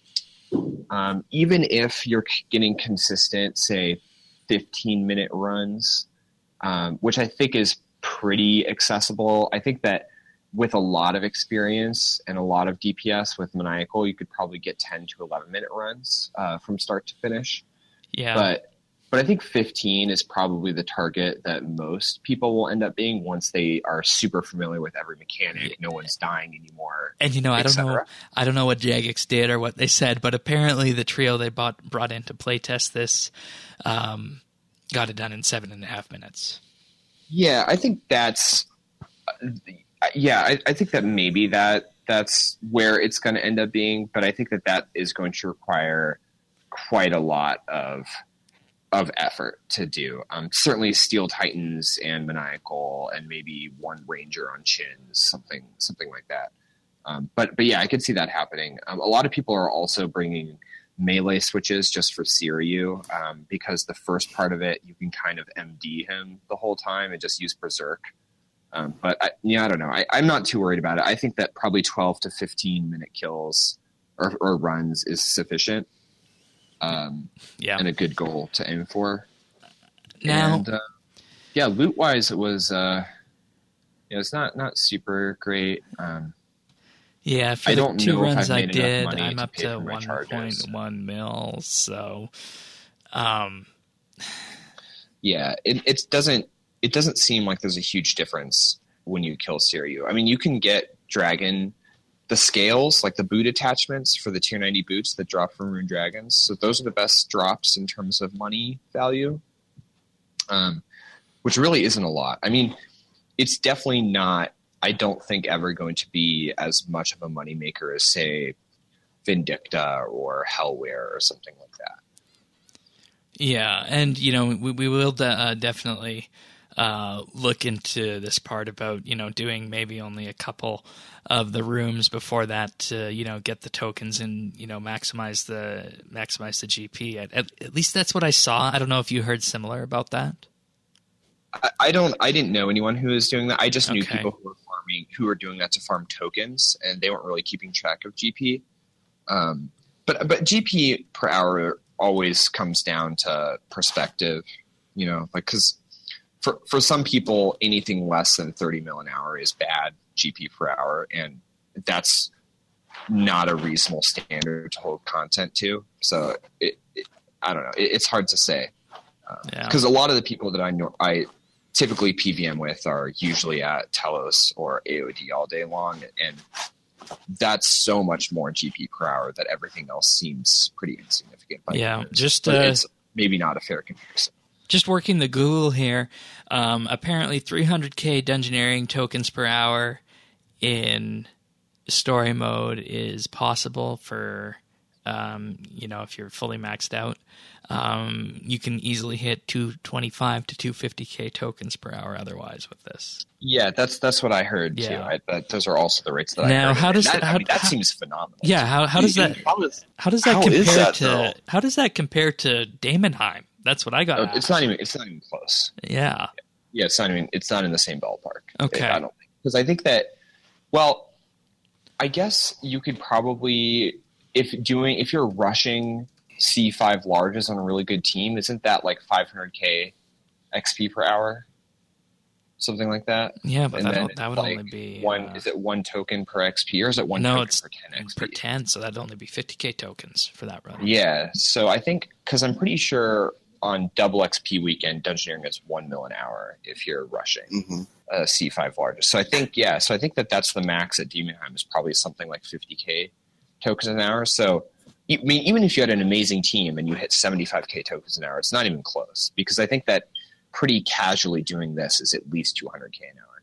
um, even if you're getting consistent, say fifteen minute runs, um, which I think is pretty accessible. I think that. With a lot of experience and a lot of D P S with Maniacal, you could probably get ten to eleven minute runs uh, from start to finish. Yeah. But but I think fifteen is probably the target that most people will end up being once they are super familiar with every mechanic. No one's dying anymore. And you know, I don't know, I don't know what Jagex did or what they said, but apparently the trio they bought brought in to playtest this um, got it done in seven and a half minutes. Yeah, I think that's. Uh, Yeah, I, I think that maybe that that's where it's going to end up being, but I think that that is going to require quite a lot of of effort to do. Um, certainly, Steel Titans and Maniacal, and maybe one Ranger on Chins, something something like that. Um, but but yeah, I could see that happening. Um, a lot of people are also bringing melee switches just for Seiryu, um, because the first part of it you can kind of M D him the whole time and just use Berserk. Um, but I, yeah, I don't know. I, I'm not too worried about it. I think that probably twelve to fifteen minute kills or, or runs is sufficient. Um, yeah, and a good goal to aim for. Now, and, uh, yeah, loot wise, it was. Uh, yeah, it's not not super great. Um, yeah, for I the don't two know runs I if I've made did, enough money I'm to up pay to for my one charges. point one mil. So, um, yeah, it it doesn't. It doesn't seem like there's a huge difference when you kill Seiryu. I mean, you can get Dragon, the scales, like the boot attachments for the tier ninety boots that drop from Rune Dragons. So those are the best drops in terms of money value, um, which really isn't a lot. I mean, it's definitely not, I don't think, ever going to be as much of a moneymaker as, say, Vindicta or Hellware or something like that. Yeah, and, you know, we, we will de- uh, definitely... Uh, look into this part about, you know, doing maybe only a couple of the rooms before that to, you know, get the tokens and, you know, maximize the maximize the G P. At, at, at least that's what I saw. I don't know if you heard similar about that. I, I don't. I didn't know anyone who was doing that. I just knew Okay. people who were farming, who were doing that to farm tokens, and they weren't really keeping track of G P. Um, but but G P per hour always comes down to perspective, you know, like because for for some people, anything less than thirty mil an hour is bad G P per hour, and that's not a reasonable standard to hold content to. So it, it I don't know. It, it's hard to say because um, yeah. a lot of the people that I know I typically P V M with are usually at Telos or A O D all day long, and that's so much more G P per hour that everything else seems pretty insignificant. Yeah, numbers. just uh, it's maybe not a fair comparison. Just working the Google here, um, apparently three hundred K Dungeoneering tokens per hour in story mode is possible for, um, you know, if you're fully maxed out. Um, you can easily hit two twenty-five to two fifty K tokens per hour otherwise with this. Yeah, that's that's what I heard yeah. too. I, that, those are also the rates that now, I heard. How does that, how, I mean, that how, seems phenomenal. Yeah, how how does that how does, how does that how compare that, to though? how does that compare to Daemonheim? That's what I got. Oh, it's not even it's not even close. Yeah. Yeah, it's not even it's not in the same ballpark. Okay. I don't think because I think that well, I guess you could probably if doing if you're rushing C five larges on a really good team, isn't that like five hundred K X P per hour? Something like that. Yeah, but and that, that would like only be one. uh, Is it one token per X P or is it one no, token it's per ten X P? per ten, so that'd only be fifty K tokens for that run. Yeah, so I think because I'm pretty sure on double X P weekend, Dungeoneering is one mil an hour if you're rushing Mm-hmm. uh, C five largest. So I think yeah, so I think that that's the max at Daemonheim is probably something like fifty K tokens an hour. So I mean, even if you had an amazing team and you hit seventy-five K tokens an hour, it's not even close because I think that pretty casually doing this is at least two hundred K an hour.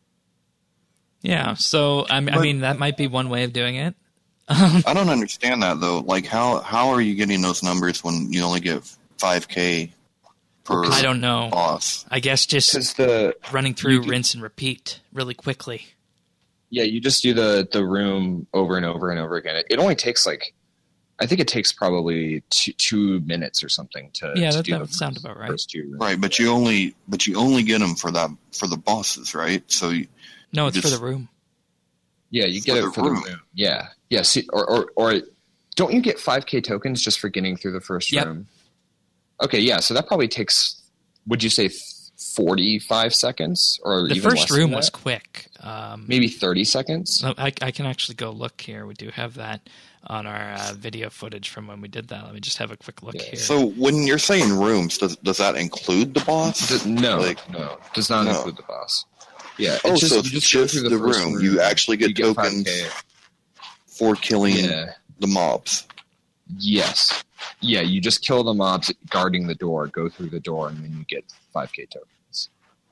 Yeah, so I mean, I mean that might be one way of doing it. I don't understand that though. Like, how how are you getting those numbers when you only get five K per I don't know. boss? I guess just the running through do, rinse and repeat really quickly. Yeah, you just do the the room over and over and over again. It, it only takes like, I think it takes probably two, two minutes or something to. Yeah, to that, do that the would sound about right. First two rooms. Right, but you only but you only get them for that for the bosses, right? So you, No, it's just, for the room. Yeah, you get for it the for room. the room. Yeah, yeah. See, or, or or don't you get five K tokens just for getting through the first Yep. room? Okay, yeah. So that probably takes. Would you say forty-five seconds or The even first less than room that? was quick. Um, Maybe thirty seconds. no, I, I can actually go look here. We do have that on our uh, video footage from when we did that. Let me just have a quick look Yeah. here. So when you're saying rooms, does does that include the boss? Does- no, Like- no, does not No. include the boss. Yeah, Oh, it's just, so you it's just, just go through the the, first room. room. You actually get You get tokens five K. for killing Yeah. the mobs. Yes. Yeah, you just kill the mobs guarding the door, go through the door, and then you get five K tokens.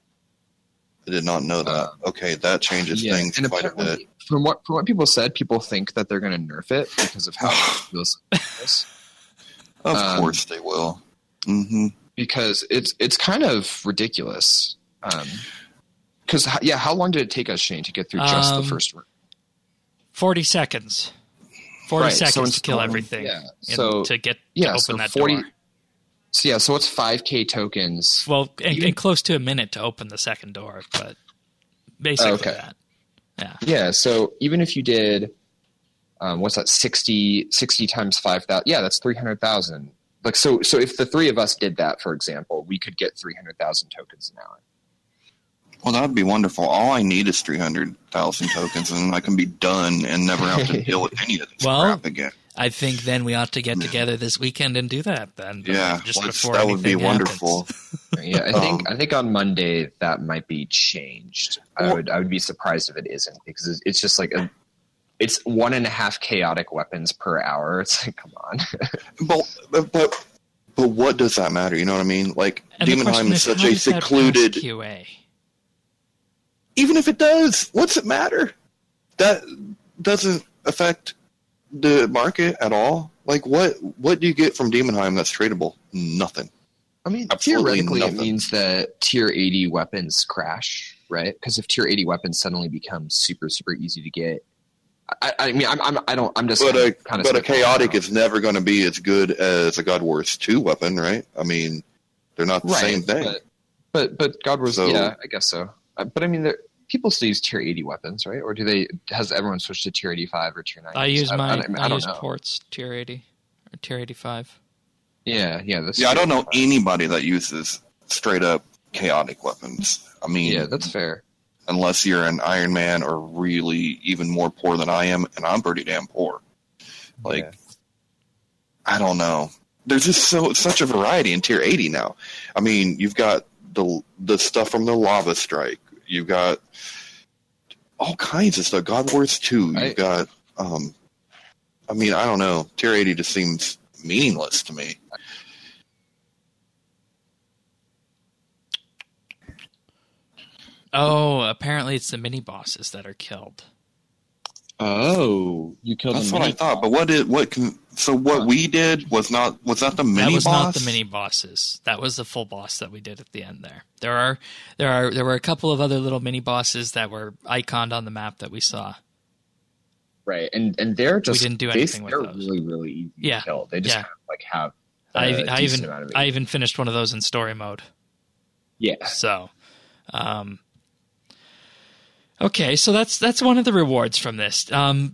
I did not know that. Uh, okay, that changes Yeah, things and quite a bit. apparently, from what from what people said, people think that they're going to nerf it because of how it feels. Like this. Of um, course they will. Mm-hmm. Because it's it's kind of ridiculous. Because yeah, how long did it take us, Shane, to get through just Um, the first room? forty seconds. forty Right, so seconds to kill installing- everything. yeah, and so- to get Yeah, to open so that forty. door. So yeah, so it's five K tokens. Well, and, Even- and close to a minute to open the second door, but basically Okay. that. Yeah. Yeah, so even if you did, um, what's that, sixty, sixty times five thousand? Yeah, that's three hundred thousand. Like so, so if the three of us did that, for example, we could get three hundred thousand tokens an hour. Well, that would be wonderful. All I need is three hundred thousand tokens, and I can be done and never have to deal with any of this Well, crap again. I think then we ought to get Yeah. together this weekend and do that then. Yeah, just let's- before that would be anything wonderful. happens. Yeah, I think Um, I think on Monday that might be changed. I Well- would I would be surprised if it isn't because it's, it's just like a, it's one and a half chaotic weapons per hour. It's like, come on. But, but but but what does that matter? You know what I mean? Like And the Demonheim question is is, such how a does that pass secluded. Q A? Even if it does, what's it matter? That doesn't affect the market at all. Like what what do you get from Demonheim that's tradable? Nothing. I mean, Absolutely theoretically, nothing. it means that tier eighty weapons crash, right? Because if tier eighty weapons suddenly become super, super easy to get, I, I mean, I'm, I'm, I don't, I'm just But a kind of. but a chaotic is never going to be as good as a God Wars two weapon, right? I mean, they're not the right, same thing. But, but, but God Wars, So- yeah, I guess so. Uh, But I mean, there, people still use tier eighty weapons, right? Or do they? Has everyone switched to tier eighty-five or tier ninety? I use my. I, I, I don't use know. ports tier eighty or tier eighty-five. Yeah, yeah. That's yeah, I don't know anybody that uses straight up chaotic weapons. I mean, yeah, that's fair. Unless you're an Iron Man or really even more poor than I am, and I'm pretty damn poor. Like, yeah. I don't know. There's just so such a variety in tier eighty now. I mean, you've got the the stuff from the Lava Strike. You've got all kinds of stuff. God Wars two. You've I, got. Um, I mean, I don't know. Tier eighty just seems meaningless to me. Oh, apparently it's the mini bosses that are killed. Oh, you killed. That's the what I thought. But what did what? Can, so what we did was not was that the mini That was boss? not the mini bosses. That was the full boss that we did at the end there. There are there are there were a couple of other little mini bosses that were iconed on the map that we saw. Right, and and they're just we didn't do they, anything with they're those. really really easy yeah. to kill. They just yeah. kind of like have. I, I even I even finished one of those in story mode. Yeah. So, um, okay, so that's that's one of the rewards from this. Um,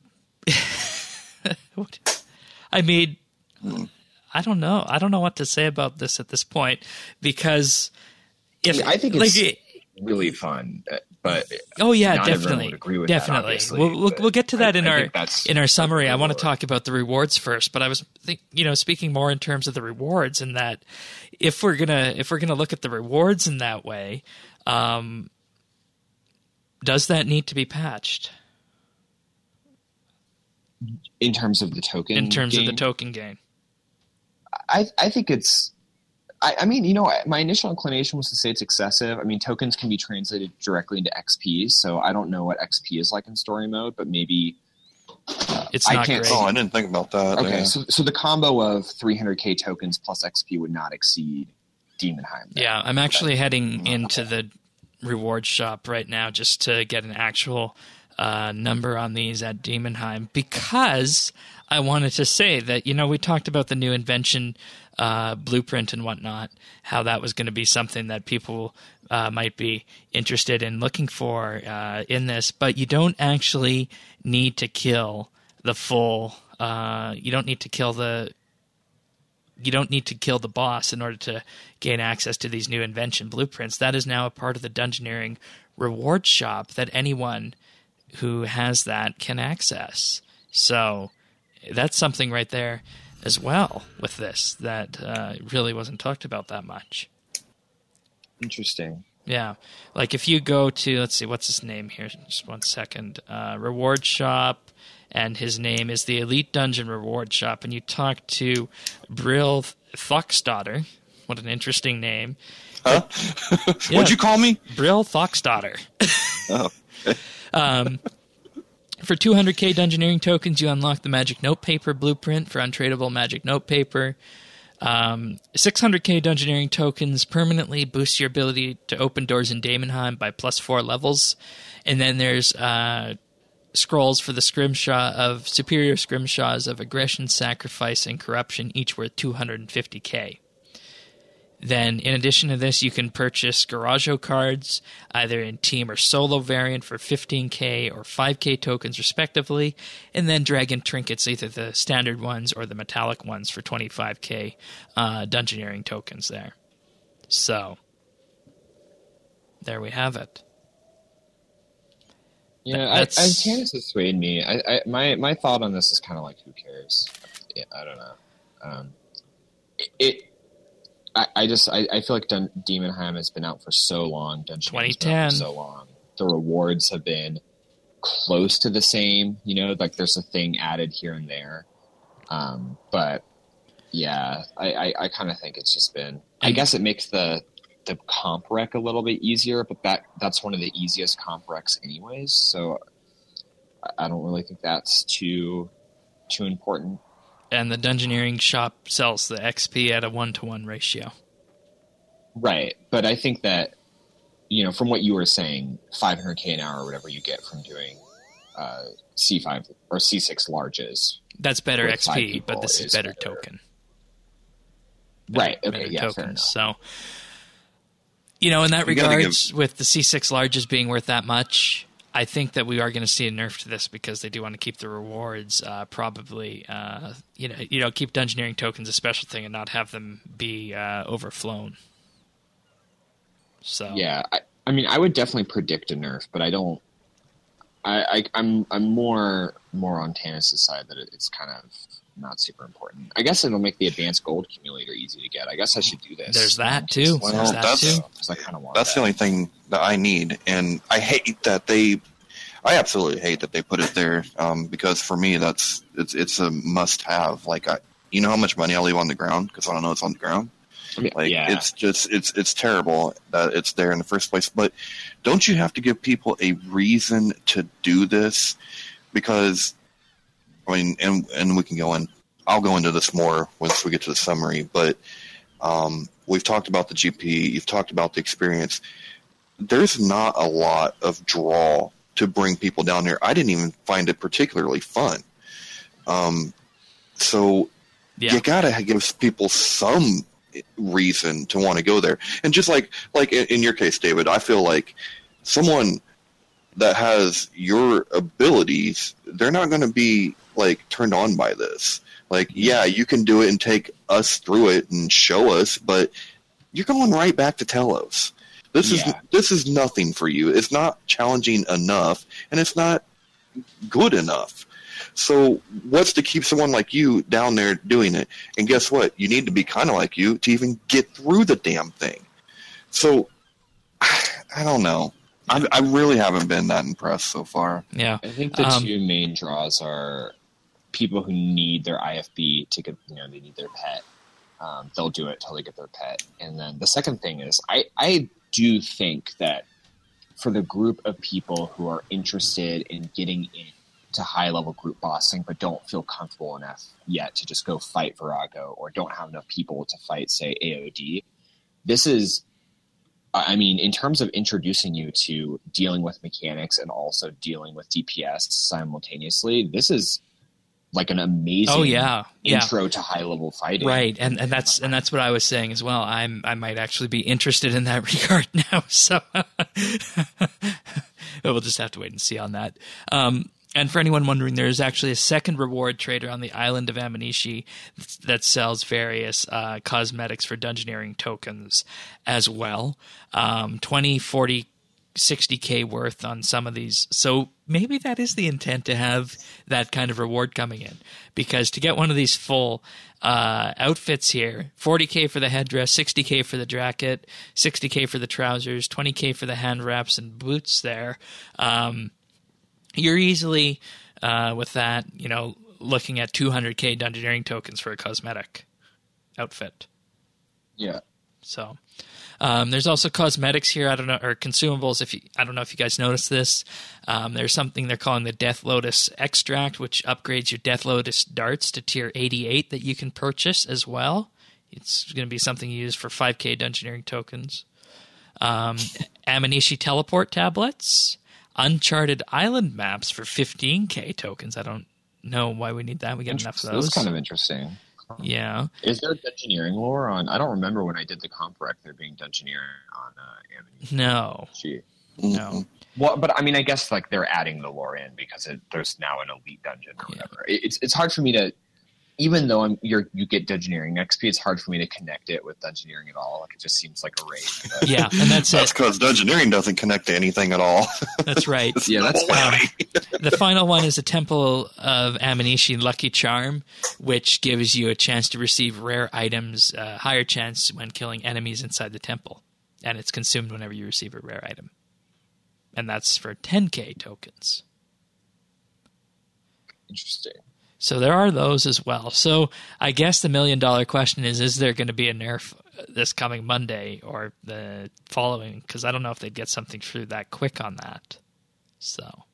I mean, I don't know. I don't know what to say about this at this point because if I think like, it's it, really fun, but oh yeah, not definitely, would agree with definitely. That, we'll we'll, we'll get to that I, in I our in our summary. I want to talk about the rewards first, but I was think, you know speaking more in terms of the rewards, and that if we're gonna if we're gonna look at the rewards in that way, um, does that need to be patched? In terms of the token In terms game? of the token game. I, I think it's I, I mean, you know, my initial inclination was to say it's excessive. I mean, tokens can be translated directly into X P, so I don't know what X P is like in story mode, but maybe uh, it's I not can't great. Oh, I didn't think about that. Okay, yeah. so so the combo of three hundred K tokens plus X P would not exceed Demonheim. Then. Yeah, I'm actually heading into the reward shop right now just to get an actual uh, number on these at Demonheim because I wanted to say that, you know, we talked about the new invention uh, blueprint and whatnot, how that was going to be something that people uh, might be interested in looking for uh, in this, but you don't actually need to kill the full, uh, you don't need to kill the You don't need to kill the boss in order to gain access to these new invention blueprints. That is now a part of the Dungeoneering reward shop that anyone who has that can access. So that's something right there as well with this that uh, really wasn't talked about that much. Interesting. Yeah. Like if you go to, let's see, what's his name here? Just one second. Uh, reward shop. And his name is the Elite Dungeon Reward Shop. And you talk to Brill Thoxdottir. What an interesting name. Huh? Yeah, What'd you call me? Brill Thoxdottir. Oh. um, for two hundred K Dungeoneering tokens, you unlock the Magic Note Paper blueprint for untradeable Magic Note Paper. Um, six hundred K Dungeoneering tokens permanently boost your ability to open doors in Daemonheim by plus four levels. And then there's... Uh, scrolls for the scrimshaw of superior scrimshaws of aggression, sacrifice, and corruption, each worth two hundred fifty K. Then, in addition to this, you can purchase Garajo cards, either in team or solo variant for fifteen K or five K tokens respectively, and then Dragon trinkets, either the standard ones or the metallic ones for twenty-five K uh, Dungeoneering tokens there. So, there we have it. Yeah, I, I, Tannis has swayed me. I, I, my my thought on this is kind of like, who cares? Yeah, I don't know. Um, it, it I, I just I, I feel like Dun- Demonheim has been out for so long. Dungeon twenty ten for so long. The rewards have been close to the same. You know, like there's a thing added here and there. Um, but yeah, I I, I kind of think it's just been. I guess it makes the. the comp rec a little bit easier, but that that's one of the easiest comp recs anyways, so I don't really think that's too too important. And the Dungeoneering shop sells the X P at a one-to-one ratio. Right, but I think that, you know, from what you were saying, five hundred K an hour or whatever you get from doing uh, C five or C six larges. That's better X P, but this is better, better token. Better, right, okay, better yeah, tokens. fair enough. So... You know, in that You gotta regards, with the C six larges being worth that much, I think that we are going to see a nerf to this because they do want to keep the rewards, uh, probably, uh, you know, you know, keep Dungeoneering tokens a special thing and not have them be uh, overflown. So yeah, I, I mean, I would definitely predict a nerf, but I don't. I, I I'm I'm more more on Tannis' side that it, it's kind of not super important. I guess it'll make the advanced gold accumulator easy to get. I guess I should do this. There's that too. Well, There's that that's- too. Because I kind of want. That's that. the only thing that I need, and I hate that they. I absolutely hate that they put it there, um, because for me that's it's it's a must-have. Like I, you know how much money I leave on the ground because I don't know it's on the ground. I mean, Like yeah. it's just it's it's terrible that it's there in the first place. But don't you have to give people a reason to do this? Because I mean, and and we can go in. I'll go into this more once we get to the summary. But um, we've talked about the G P. You've talked about the experience. There's not a lot of draw to bring people down there. I didn't even find it particularly fun. Um, so Yeah. you gotta give people some reason to want to go there. And just like like in, in your case, David, I feel like someone that has your abilities, they're not going to be like turned on by this. Like, yeah, you can do it and take us through it and show us, but you're going right back to Telos. This is Yeah. this is nothing for you. It's not challenging enough, and it's not good enough. So what's to keep someone like you down there doing it? And guess what? You need to be kind of like you to even get through the damn thing. So I don't know. I, I really haven't been that impressed so far. Yeah. I think the Um, two main draws are people who need their I F B to get, you know, they need their pet. Um, they'll do it till they get their pet. And then the second thing is, I, I do think that for the group of people who are interested in getting into high level group bossing but don't feel comfortable enough yet to just go fight Virago or don't have enough people to fight, say, A O D, this is, I mean, in terms of introducing you to dealing with mechanics and also dealing with D P S simultaneously, this is like an amazing Oh yeah. Yeah. intro to high level fighting. Right, and and that's and that's what I was saying as well. I'm I might actually be interested in that regard now. So we'll just have to wait and see on that. Um, and for anyone wondering, there is actually a second reward trader on the island of Amanishi that sells various uh, cosmetics for Dungeoneering tokens as well. Um, twenty, forty, sixty K worth on some of these. So maybe that is the intent, to have that kind of reward coming in. Because to get one of these full uh, outfits here, forty K for the headdress, sixty K for the jacket, sixty K for the trousers, twenty K for the hand wraps and boots there, um, you're easily, uh, with that, you know, looking at two hundred K Dungeoneering tokens for a cosmetic outfit. Yeah. So um, there's also cosmetics here. I don't know, or consumables. If you, I don't know if you guys noticed this. Um, there's something they're calling the Death Lotus extract, which upgrades your Death Lotus darts to tier eighty-eight that you can purchase as well. It's going to be something you use for five K Dungeoneering tokens. Um, Amanishi teleport tablets, Uncharted Island maps for fifteen K tokens. I don't know why we need that. We get enough of those. That's kind of interesting. Yeah. Is there Dungeoneering lore on? I don't remember when I did the comp rec there being Dungeoneering on uh, Amity. No. Gee. No. Well, but I mean, I guess like they're adding the lore in because it, there's now an elite dungeon or whatever. It, it's it's hard for me to, even though I'm you're you get Dungeoneering X P, it's hard for me to connect it with Dungeoneering at all. Like it just seems like a raid. But, Yeah, and that's That's it. because Dungeoneering doesn't connect to anything at all. That's right. It's Yeah, that's double whammy. The final one is a Temple of Amanishi Lucky Charm, which gives you a chance to receive rare items, uh, higher chance when killing enemies inside the temple. And it's consumed whenever you receive a rare item. And that's for ten K tokens. Interesting. So there are those as well. So I guess the million dollar question is, is there going to be a nerf this coming Monday or the following? Because I don't know if they'd get something through that quick on that. So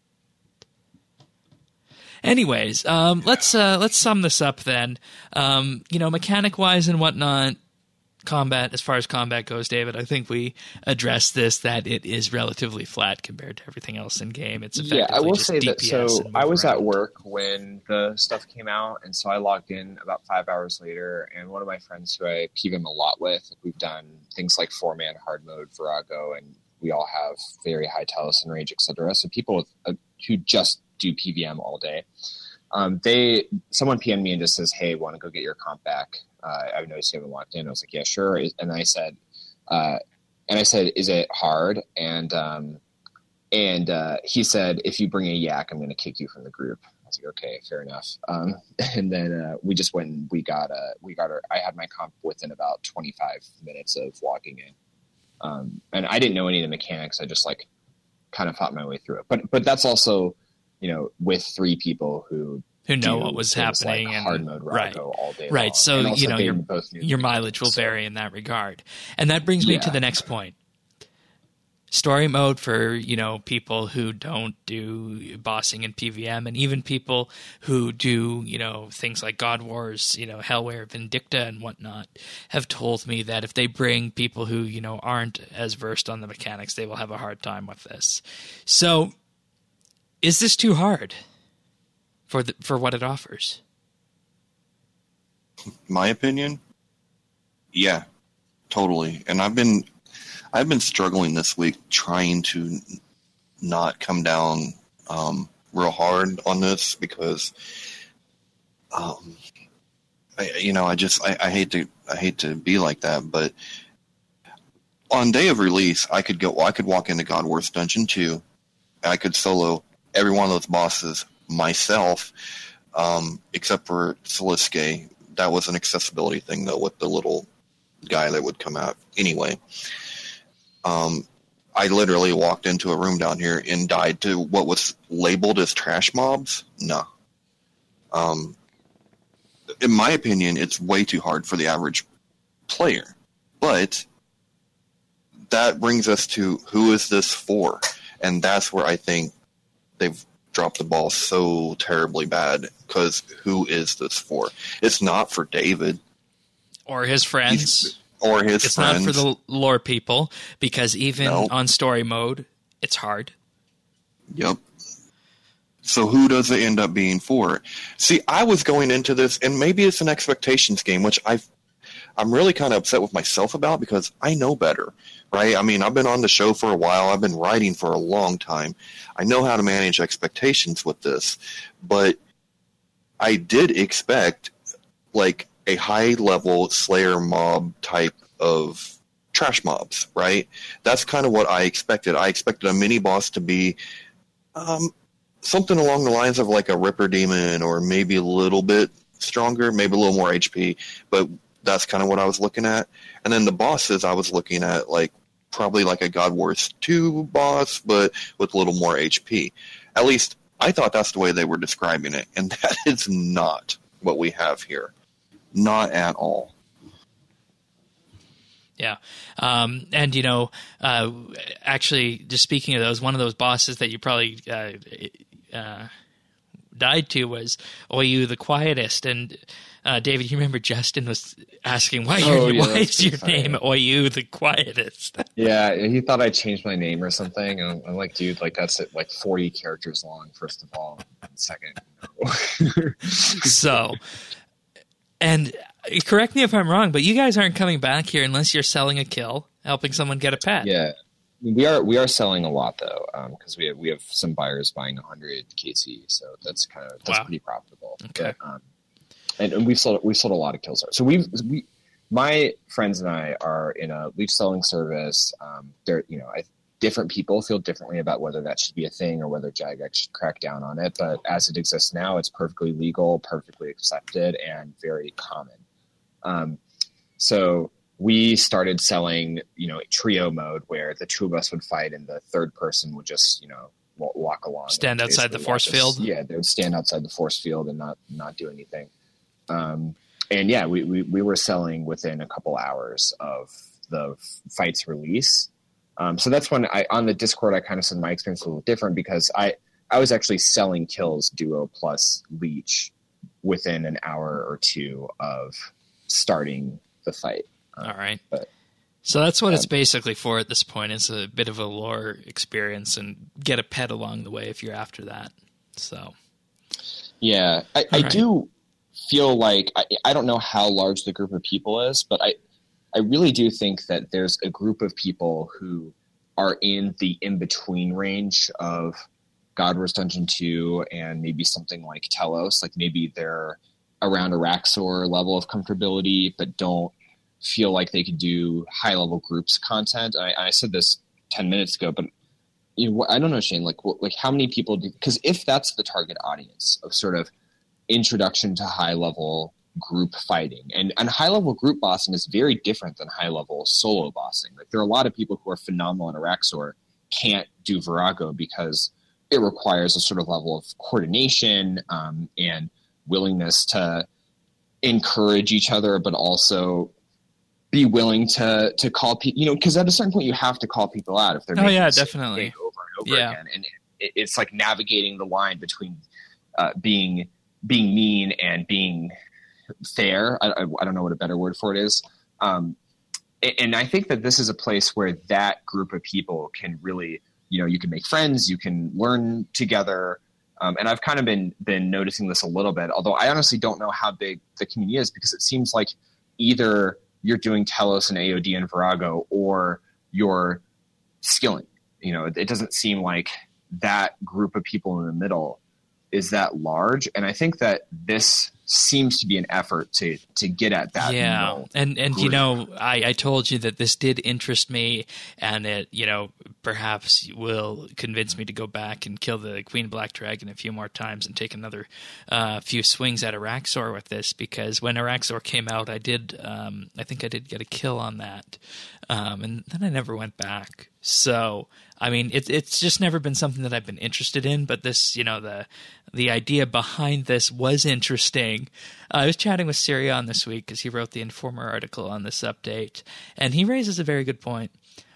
anyways, um, let's uh, let's sum this up then. Um, you know, mechanic wise and whatnot, combat, as far as combat goes, David, I think we addressed this, that it is relatively flat compared to everything else in game. It's effectively yeah, I will just say D P S that. So and move I was around. at work when the stuff came out, and so I logged in about five hours later. And one of my friends who I P V M a lot with, we've done things like four man hard mode, Virago, and we all have very high Taliesin range, et cetera. So people with, uh, who just do P V M all day, um, they someone P M'd me and just says, "Hey, want to go get your comp back? Uh, I've noticed you haven't locked in." I was like, "Yeah, sure." And I said, uh, "And I said, is it hard?" And um, and uh, he said, "If you bring a yak, I'm going to kick you from the group." I was like, "Okay, fair enough." Um, and then uh, we just went and we got uh, we got our. I had my comp within about twenty-five minutes of logging in, um, and I didn't know any of the mechanics. I just like kind of fought my way through it. But but that's also, you know, with three people who who know do what was things happening like and hard mode right, Rago all day right. long. So And also you know they your both knew your the mileage will mechanics, so- vary in that regard, and that brings me Yeah. to the next point. Story mode for, you know, people who don't do bossing in P V M, and even people who do, you know, things like God Wars, you know, Hellware, Vindicta, and whatnot, have told me that if they bring people who, you know, aren't as versed on the mechanics, they will have a hard time with this. So, is this too hard for the, for what it offers? My opinion, yeah, totally. And I've been I've been struggling this week trying to not come down um, real hard on this because, um, I, you know, I just I, I hate to I hate to be like that, but on day of release, I could go I could walk into God Wars Dungeon two, and I could solo every one of those bosses myself, um, except for Siliske. That was an accessibility thing though, with the little guy that would come out anyway. Um, I literally walked into a room down here and died to what was labeled as trash mobs. No. Um, in my opinion, it's way too hard for the average player. But that brings us to who is this for? And that's where I think they've dropped the ball so terribly bad, because who is this for? It's not for David. Or his friends. He's, or his it's friends. not for the lore people, because even No. on story mode, it's hard. Yep. So who does it end up being for? See, I was going into this, and maybe it's an expectations game, which I've, I'm really kind of upset with myself about, because I know better, right? I mean, I've been on the show for a while. I've been writing for a long time. I know how to manage expectations with this, but I did expect, like, a high-level Slayer mob type of trash mobs, right? That's kind of what I expected. I expected a mini-boss to be um, something along the lines of like a Ripper Demon, or maybe a little bit stronger, maybe a little more H P, but that's kind of what I was looking at. And then the bosses, I was looking at like probably like a God Wars two boss, but with a little more H P. At least I thought that's the way they were describing it, and that is not what we have here. Not at all. Yeah. Um, and, you know, uh, actually, just speaking of those, one of those bosses that you probably uh, uh, died to was Oyu the Quietest. And, uh, David, you remember Justin was asking, why, Oh, your, yeah, why that's is your pretty name Oyu the Quietest? Yeah, he thought I changed my name or something. And I'm like, dude, like that's it, like forty characters long, first of all. And second, no. So, and correct me if I'm wrong, but you guys aren't coming back here unless you're selling a kill, helping someone get a pet. Yeah, we are we are selling a lot though, because um, we have we have some buyers buying one hundred K C, so that's kind of that's Wow. pretty profitable. Okay. But, um, and, and we've sold we've sold a lot of kills. So we've we my friends and I are in a leech selling service. Um, they're you know I, different people feel differently about whether that should be a thing or whether Jagex should crack down on it. But as it exists now, it's perfectly legal, perfectly accepted, and very common. Um, so we started selling, you know, trio mode where the two of us would fight and the third person would just, you know, walk along. Stand outside the force us, field. Yeah, they would stand outside the force field and not not do anything. Um, and yeah, we, we we were selling within a couple hours of the fight's release. Um, so that's when I on the Discord I kind of said my experience was a little different, because I I was actually selling kills duo plus leech within an hour or two of starting the fight. Um, All right. But, So that's what um, it's basically for at this point. It's a bit of a lore experience and get a pet along the way if you're after that. So, yeah, I, I right. do feel like I, I don't know how large the group of people is, but I, I really do think that there's a group of people who are in the in-between range of God Wars Dungeon two and maybe something like Telos. Like maybe they're around a Raxor level of comfortability, but don't feel like they could do high-level groups content. I, I said this ten minutes ago, but you know, I don't know, Shane, like, what, like how many people do, because if that's the target audience of sort of introduction to high-level group fighting, and, and high-level group bossing is very different than high-level solo bossing. Like there are a lot of people who are phenomenal in Araxor can't do Virago because it requires a sort of level of coordination um, and willingness to encourage each other, but also be willing to to call people, you know, because at a certain point you have to call people out if they're oh making yeah, the same definitely thing over and over Yeah. again, and it, it's like navigating the line between uh, being being mean and being fair. I, I, I don't know what a better word for it is, um, and, and I think that this is a place where that group of people can really, you know, you can make friends, you can learn together. Um, and I've kind of been been noticing this a little bit, although I honestly don't know how big the community is, because it seems like either you're doing Telos and A O D and Virago, or you're skilling. You know, it, it doesn't seem like that group of people in the middle is that large. And I think that this seems to be an effort to to get at that. Yeah, middle and and group. you know, I, I told you that this did interest me, and it, you know, perhaps will convince me to go back and kill the Queen Black Dragon a few more times and take another uh, few swings at Araxor with this, because when Araxor came out, I did, um, I think I did get a kill on that, um, and then I never went back. So, I mean, it's it's just never been something that I've been interested in, but this, you know, the the idea behind this was interesting. Uh, I was chatting with Sirion this week because he wrote the Informer article on this update, and he raises a very good point.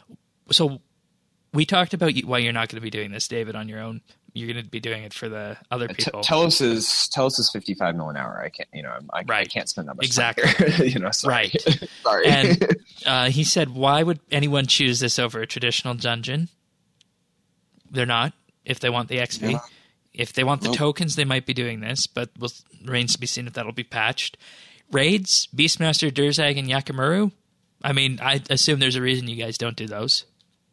So we talked about why you're not going to be doing this, David, on your own. You're going to be doing it for the other people. T- Telos is Telos is fifty-five mil an hour. I can't, you know, I, Right. I can't spend that much Exactly. time. you know, sorry. Right. sorry. And uh, he said, why would anyone choose this over a traditional dungeon? They're not, if they want the X P. Yeah. If they want the Nope. tokens, they might be doing this, but will remains to be seen if that'll be patched. Raids, Beastmaster, Durzag, and Yakamaru. I mean, I assume there's a reason you guys don't do those.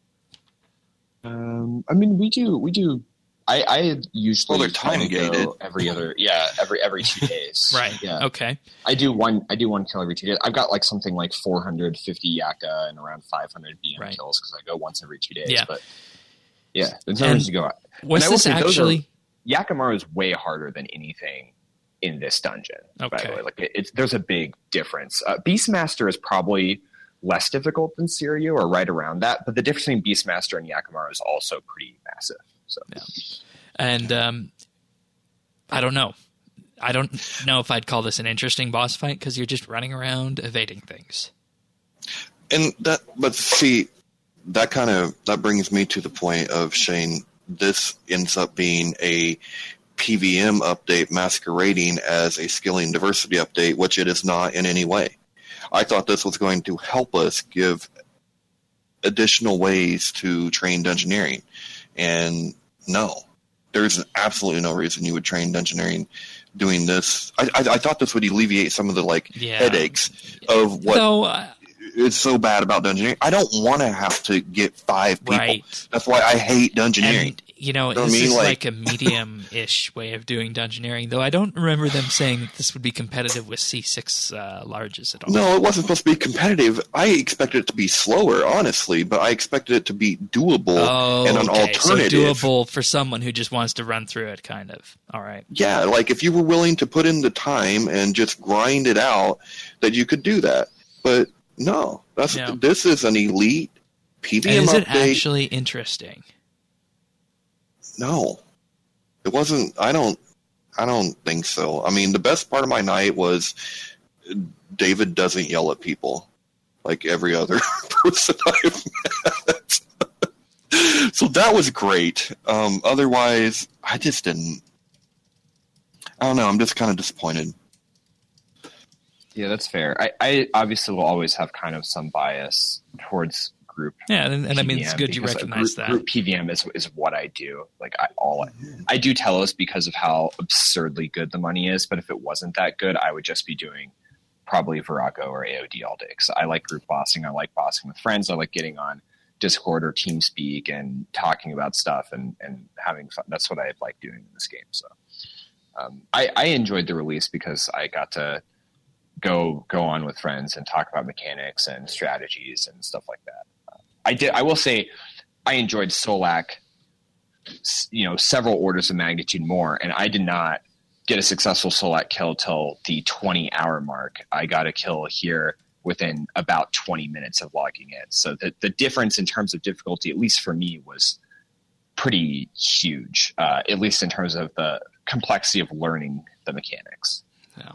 Um, I mean, we do, we do. I, I usually Well, they're try to go time-gated. every other, yeah, every every two days. Right. Yeah. Okay. I do one. I do one kill every two days. I've got like something like four hundred fifty Yaka and around five hundred B M Right. kills because I go once every two days. Yeah. But yeah, there's no And reason to go out. Was And I will this say those actually... are- Yakamaru is way harder than anything in this dungeon. By Okay. the way, like it, it's there's a big difference. Uh, Beastmaster is probably less difficult than Siryu, or right around that. But the difference between Beastmaster and Yakamaru is also pretty massive. So Yeah. And um, I don't know. I don't know if I'd call this an interesting boss fight because you're just running around evading things. And that, but see, that kind of that brings me to the point of Shane. This ends up being a P V M update masquerading as a skilling diversity update, which it is not in any way. I thought this was going to help us give additional ways to train dungeoneering, and no, there's absolutely no reason you would train dungeoneering doing this. I, I, I thought this would alleviate some of the like Yeah. headaches of what So, uh, is so bad about dungeoneering. I don't want to have to get five people. right. That's why I hate dungeoneering. And, you know, You know what this I mean? is Like- like a medium-ish way of doing dungeoneering, though I don't remember them saying that this would be competitive with C six uh, larges at all. No, it wasn't supposed to be competitive. I expected it to be slower, honestly, but I expected it to be doable Oh, and an okay. alternative. So doable for someone who just wants to run through it, kind of. All right. Yeah, like if you were willing to put in the time and just grind it out, that you could do that. But no, that's Yeah. this is an elite P V M And is it update. actually interesting? No, it wasn't. I don't. I don't think so. I mean, the best part of my night was David doesn't yell at people like every other person I've met. So that was great. Um, otherwise, I just didn't. I don't know. I'm just kind of disappointed. Yeah, that's fair. I, I obviously will always have kind of some bias towards group. Yeah, and, and I mean, it's good you recognize group, that. Group P V M is is what I do. Like I all I do Telos because of how absurdly good the money is. But if it wasn't that good, I would just be doing probably Virago or A O D all day. Because I like group bossing. I like bossing with friends. I like getting on Discord or TeamSpeak and talking about stuff and and having fun. That's what I like doing in this game. So um, I, I enjoyed the release because I got to go go on with friends and talk about mechanics and strategies and stuff like that. Uh, I did. I will say, I enjoyed Solak, you know, several orders of magnitude more, and I did not get a successful Solak kill till the twenty hour mark. I got a kill here within about twenty minutes of logging in. So the the difference in terms of difficulty, at least for me, was pretty huge. Uh, at least in terms of the complexity of learning the mechanics. Yeah.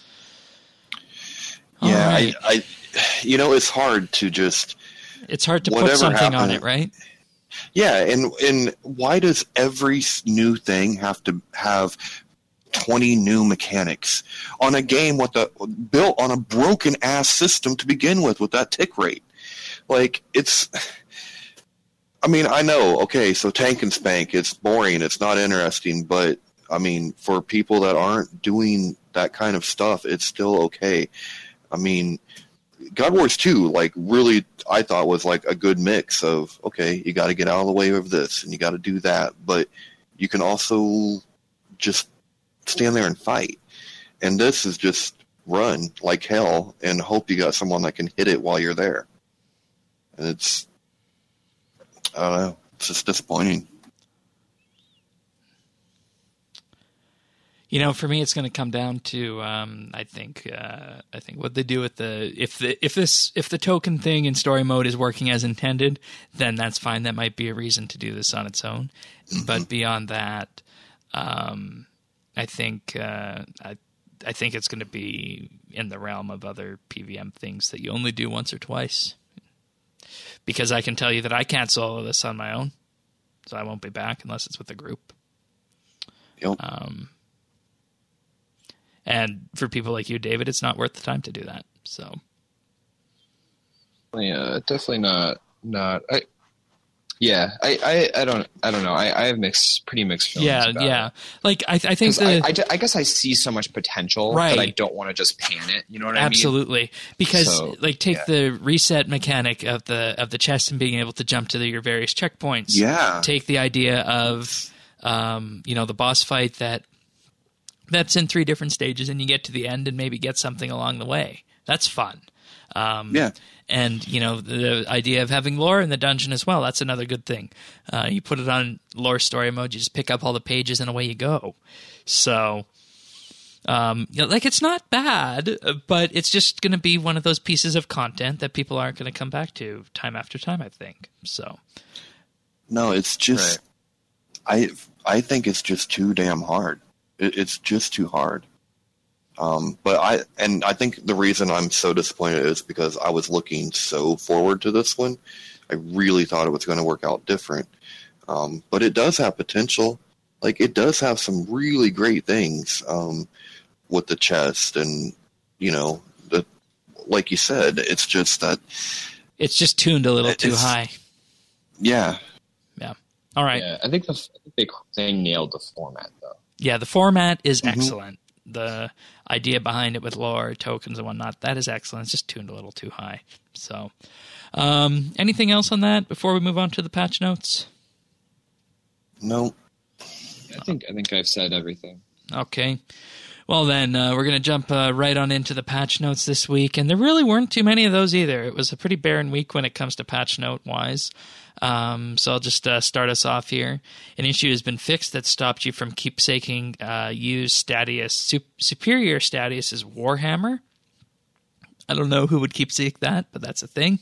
Yeah, right. I, I, you know, it's hard to just. It's hard to put something happened, on it, right? Yeah, and and why does every new thing have to have twenty new mechanics on a game with a built on a broken ass system to begin with, with that tick rate? Like it's. I mean, I know. Okay, so Tank and Spank, it's boring, it's not interesting, but I mean, for people that aren't doing that kind of stuff, it's still okay. I mean, God Wars two, like, really, I thought was like a good mix of, okay, you got to get out of the way of this and you got to do that, but you can also just stand there and fight. And this is just run like hell and hope you got someone that can hit it while you're there. And it's, I don't know, it's just disappointing. You know, for me, it's going to come down to um, I think uh, I think what they do with the if the if this if the token thing in story mode is working as intended, then that's fine. That might be a reason to do this on its own. Mm-hmm. But beyond that, um, I think uh, I I think it's going to be in the realm of other P V M things that you only do once or twice. Because I can tell you that I can't solo this on my own, so I won't be back unless it's with a group. Yep. Um. And for people like you, David, it's not worth the time to do that. So, yeah, definitely not. Not. I. Yeah, I. I, I don't. I don't know. I, I have mixed, pretty mixed feelings. Yeah, about yeah. It. Like I, I think the, I, I, I guess I see so much potential right. that I don't want to just pan it. You know what Absolutely. I mean? Absolutely, because so, like take yeah. the reset mechanic of the of the chest and being able to jump to the, your various checkpoints. Yeah. Take the idea of, um, you know, the boss fight that. That's in three different stages, and you get to the end and maybe get something along the way. That's fun. Um, yeah. And, you know, the idea of having lore in the dungeon as well, that's another good thing. Uh, you put it on lore story mode, you just pick up all the pages and away you go. So, um, you know, like, it's not bad, but it's just going to be one of those pieces of content that people aren't going to come back to time after time, I think. So. No, it's just, right. I I think it's just too damn hard. It's just too hard. Um, but I, and I think the reason I'm so disappointed is because I was looking so forward to this one. I really thought it was going to work out different. Um, but it does have potential. Like, it does have some really great things, um, with the chest and, you know, the, like you said, it's just that. It's just tuned a little too high. Yeah. Yeah. All right. Yeah, I think the, they, they nailed the format, though. Yeah, the format is mm-hmm. excellent. The idea behind it with lore, tokens, and whatnot, that is excellent. It's just tuned a little too high. So, um, anything else on that before we move on to the patch notes? No. I think I think I've said everything. Okay. Well, then, uh, we're going to jump uh, right on into the patch notes this week, and there really weren't too many of those either. It was a pretty barren week when it comes to patch note-wise. Um, so I'll just uh, start us off here. An issue has been fixed that stopped you from keepsaking uh, use Statius. Sup- Superior Statius' Warhammer. I don't know who would keepsake that, but that's a thing.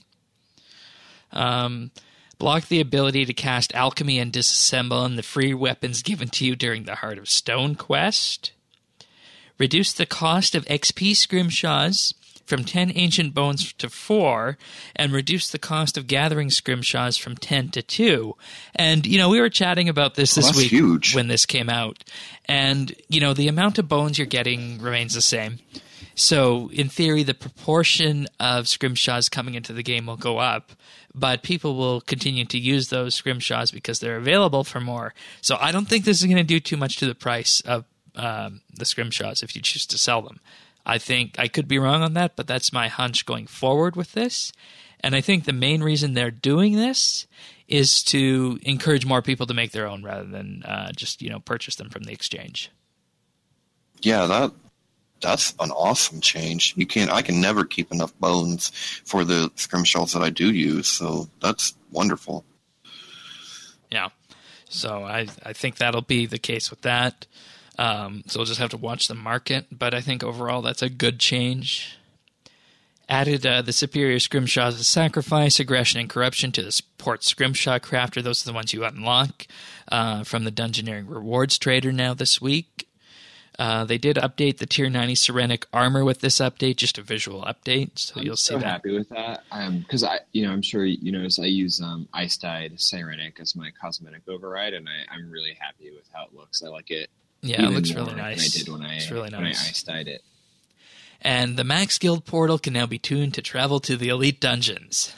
Um, block the ability to cast Alchemy and Disassemble and the free weapons given to you during the Heart of Stone quest. Reduce the cost of X P scrimshaws from ten ancient bones to four, and reduce the cost of gathering scrimshaws from ten to two. And, you know, we were chatting about this this oh, week huge. when this came out. And, you know, the amount of bones you're getting remains the same. So, in theory, the proportion of scrimshaws coming into the game will go up, but people will continue to use those scrimshaws because they're available for more. So, I don't think this is going to do too much to the price of um, the scrimshaws if you choose to sell them. I think I could be wrong on that, but that's my hunch going forward with this. And I think the main reason they're doing this is to encourage more people to make their own rather than uh, just, you know, purchase them from the exchange. Yeah, that that's an awesome change. You can I can never keep enough bones for the scrimshaws that I do use, so that's wonderful. Yeah. So I, I think that'll be the case with that. Um, so we'll just have to watch the market, but I think overall that's a good change. Added uh, the superior scrimshaws of sacrifice, aggression, and corruption to the support scrimshaw crafter. Those are the ones you unlock uh, from the Dungeoneering Rewards Trader now this week. Uh, they did update the Tier ninety Serenic armor with this update, just a visual update, so I'm you'll see so that. happy with that because I, you know, I'm sure you notice I use um, Ice Dyed Serenic as my cosmetic override, and I, I'm really happy with how it looks. I like it. Yeah, it looks really nice. Than I did when I, it's really when nice. I Ice Dyed it. And the Max Guild portal can now be tuned to travel to the Elite Dungeons.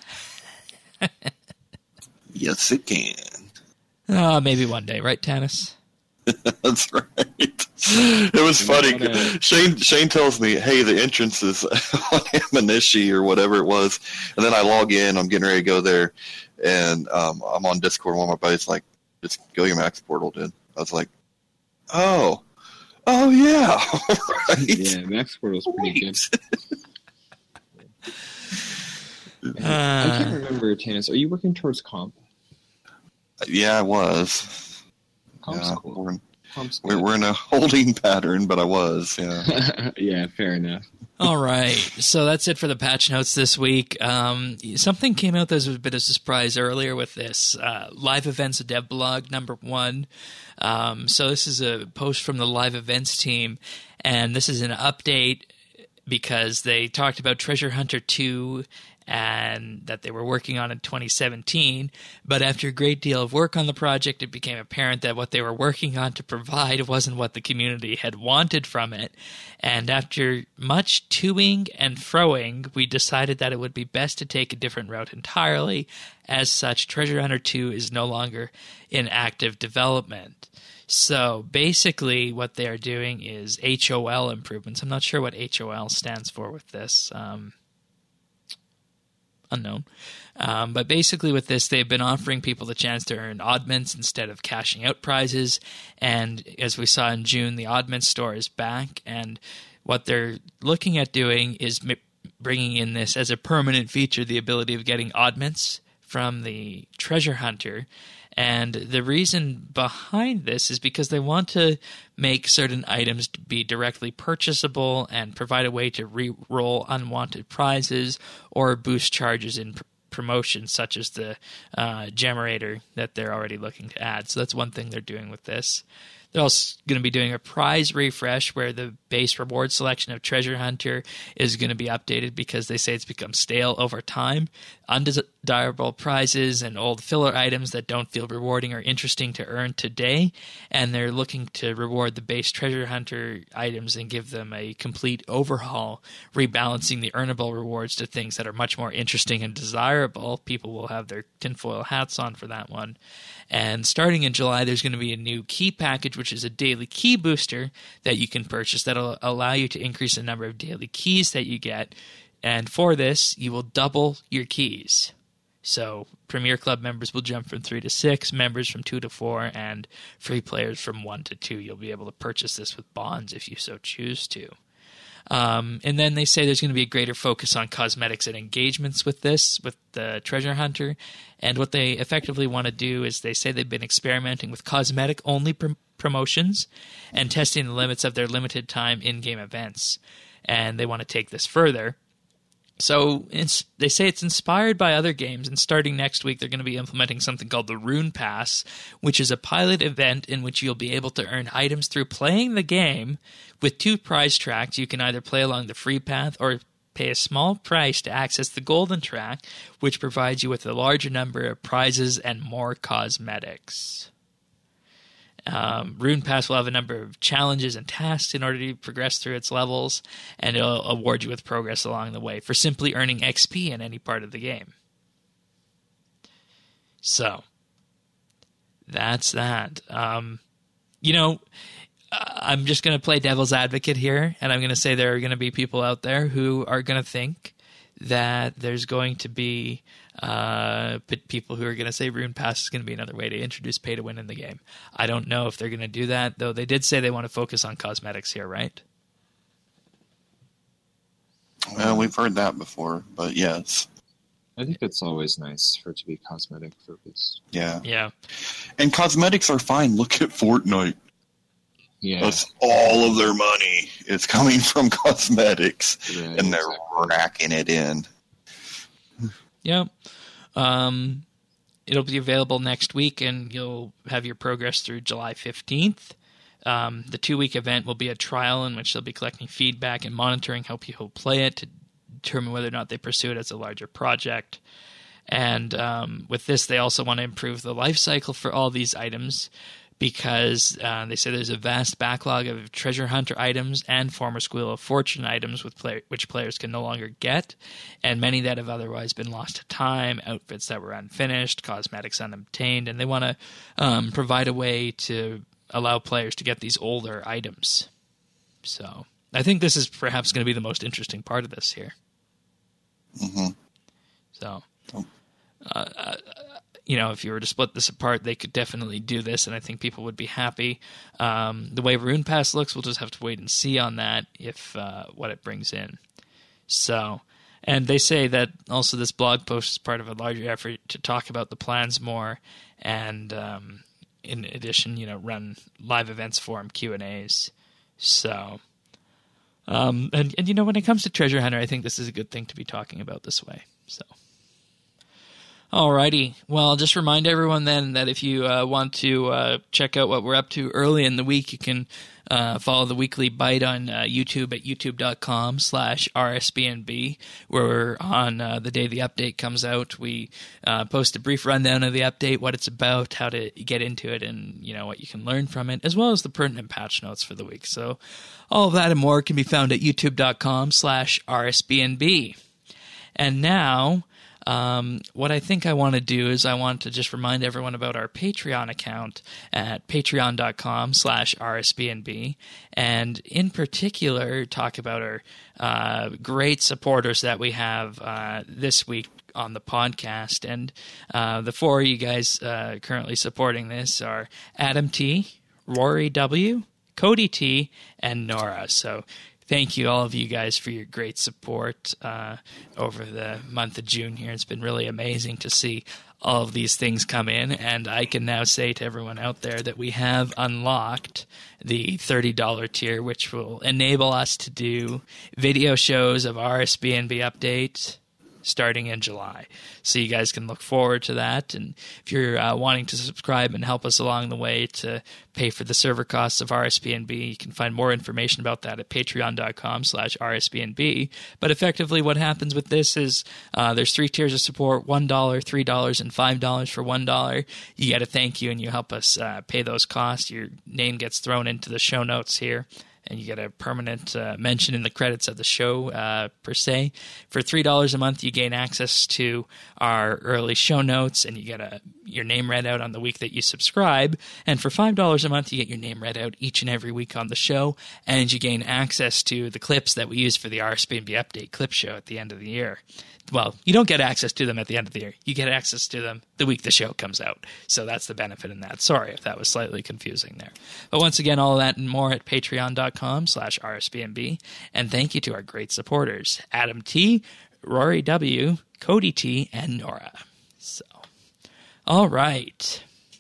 Yes, it can. Oh, maybe one day, right, Tanis? That's right. It was funny. Shane Shane tells me, "Hey, the entrance is on Amanishi or whatever it was," and then I log in. I'm getting ready to go there, and um, I'm on Discord. One of my buddies like, "Just go your Max portal, dude." I was like, "Oh, oh yeah, right." Yeah, Max portal's pretty right. good. Uh, I can't remember, Tanis. Are you working towards comp? Yeah, I was. Comp's yeah, cool. we're, in, Comp's we're, we're in a holding pattern, but I was, yeah. Yeah, fair enough. All right, so that's it for the patch notes this week. Um, something came out that was a bit of a surprise earlier with this. Uh, live Events Dev Blog, number one. Um, so this is a post from the Live Events team, and this is an update because they talked about Treasure Hunter two and that they were working on in twenty seventeen. But after a great deal of work on the project, it became apparent that what they were working on to provide wasn't what the community had wanted from it. And after much toing and froing, we decided that it would be best to take a different route entirely. As such, Treasure Hunter two is no longer in active development. So basically what they're doing is H O L improvements. I'm not sure what H O L stands for with this. Um, unknown. Um, but basically with this, they've been offering people the chance to earn oddments instead of cashing out prizes. And as we saw in June, the oddment store is back. And what they're looking at doing is m- bringing in this as a permanent feature, the ability of getting oddments from the treasure hunter. And the reason behind this is because they want to make certain items to be directly purchasable and provide a way to re-roll unwanted prizes or boost charges in pr- promotions such as the uh, Gemerator that they're already looking to add. So that's one thing they're doing with this. They're also going to be doing a prize refresh where the base reward selection of Treasure Hunter is going to be updated because they say it's become stale over time. Undesirable prizes and old filler items that don't feel rewarding or interesting to earn today. And they're looking to reward the base Treasure Hunter items and give them a complete overhaul, rebalancing the earnable rewards to things that are much more interesting and desirable. People will have their tinfoil hats on for that one. And starting in July, there's going to be a new key package, which is a daily key booster that you can purchase that'll allow you to increase the number of daily keys that you get. And for this, you will double your keys. So Premier Club members will jump from three to six, members from two to four, and free players from one to two. You'll be able to purchase this with bonds if you so choose to. Um, and then they say there's going to be a greater focus on cosmetics and engagements with this, with the Treasure Hunter. And what they effectively want to do is they say they've been experimenting with cosmetic-only pr- promotions and testing the limits of their limited time in-game events. And they want to take this further. So it's, they say it's inspired by other games, and starting next week they're going to be implementing something called the Rune Pass, which is a pilot event in which you'll be able to earn items through playing the game with two prize tracks. You can either play along the free path or pay a small price to access the golden track, which provides you with a larger number of prizes and more cosmetics. Um, Rune Pass will have a number of challenges and tasks in order to progress through its levels, and it'll award you with progress along the way for simply earning X P in any part of the game. So, that's that. Um, you know, I'm just going to play devil's advocate here, and I'm going to say there are going to be people out there who are going to think that there's going to be uh, people who are going to say Rune Pass is going to be another way to introduce pay to win in the game. I don't know if they're going to do that, though they did say they want to focus on cosmetics here, right? Well, we've heard that before, but yes. I think it's always nice for it to be cosmetic focused. Yeah. Yeah. And cosmetics are fine. Look at Fortnite. Yeah. That's all of their money is coming from cosmetics, Yeah, and they're exactly. racking it in. Yep. Um, it'll be available next week, and you'll have your progress through July fifteenth. Um, the two-week event will be a trial in which they'll be collecting feedback and monitoring how people play it to determine whether or not they pursue it as a larger project. And um, with this, they also want to improve the life cycle for all these items, because uh, they say there's a vast backlog of treasure hunter items and former Squeal of Fortune items with play- which players can no longer get, and many that have otherwise been lost to time, outfits that were unfinished, cosmetics unobtained, and they want to um, provide a way to allow players to get these older items. So I think this is perhaps going to be the most interesting part of this here. Mm-hmm. So, uh, uh, you know, if you were to split this apart, they could definitely do this, and I think people would be happy. Um, the way Rune Pass looks, we'll just have to wait and see on that, if uh, what it brings in. So, and they say that also this blog post is part of a larger effort to talk about the plans more, and um, in addition, you know, run live events for them, Q and A's. So, um, and, and you know, when it comes to Treasure Hunter, I think this is a good thing to be talking about this way. So. Alrighty. Well, I'll just remind everyone then that if you uh, want to uh, check out what we're up to early in the week, you can uh, follow the Weekly Bite on uh, YouTube at youtube.com slash RSBNB, where we're on uh, the day the update comes out. We uh, post a brief rundown of the update, what it's about, how to get into it, and you know what you can learn from it, as well as the pertinent patch notes for the week. So all of that and more can be found at youtube.com slash RSBNB. And now... Um, what I think I want to do is I want to just remind everyone about our Patreon account at patreon.com slash RSBNB, and in particular talk about our uh, great supporters that we have uh, this week on the podcast. And uh, the four of you guys uh, currently supporting this are Adam T., Rory W., Cody T., and Nora. So thank you, all of you guys, for your great support uh, over the month of June here. It's been really amazing to see all of these things come in, and I can now say to everyone out there that we have unlocked the thirty dollars tier, which will enable us to do video shows of R S B N B Update starting in July. So you guys can look forward to that. And if you're uh, wanting to subscribe and help us along the way to pay for the server costs of R S B N B, you can find more information about that at patreon.com slash RSBNB. But effectively what happens with this is uh, there's three tiers of support, one dollar, three dollars, and five dollars. For one dollar, you get a thank you and you help us uh, pay those costs. Your name gets thrown into the show notes here, and you get a permanent uh, mention in the credits of the show, uh, per se. For three dollars a month, you gain access to our early show notes, and you get a, your name read out on the week that you subscribe. And for five dollars a month, you get your name read out each and every week on the show, and you gain access to the clips that we use for the R S B N B Update clip show at the end of the year. Well, you don't get access to them at the end of the year. You get access to them the week the show comes out. So that's the benefit in that. Sorry if that was slightly confusing there. But once again, all of that and more at patreon.com slash RSBNB. And thank you to our great supporters, Adam T., Rory W., Cody T., and Nora. So, all right.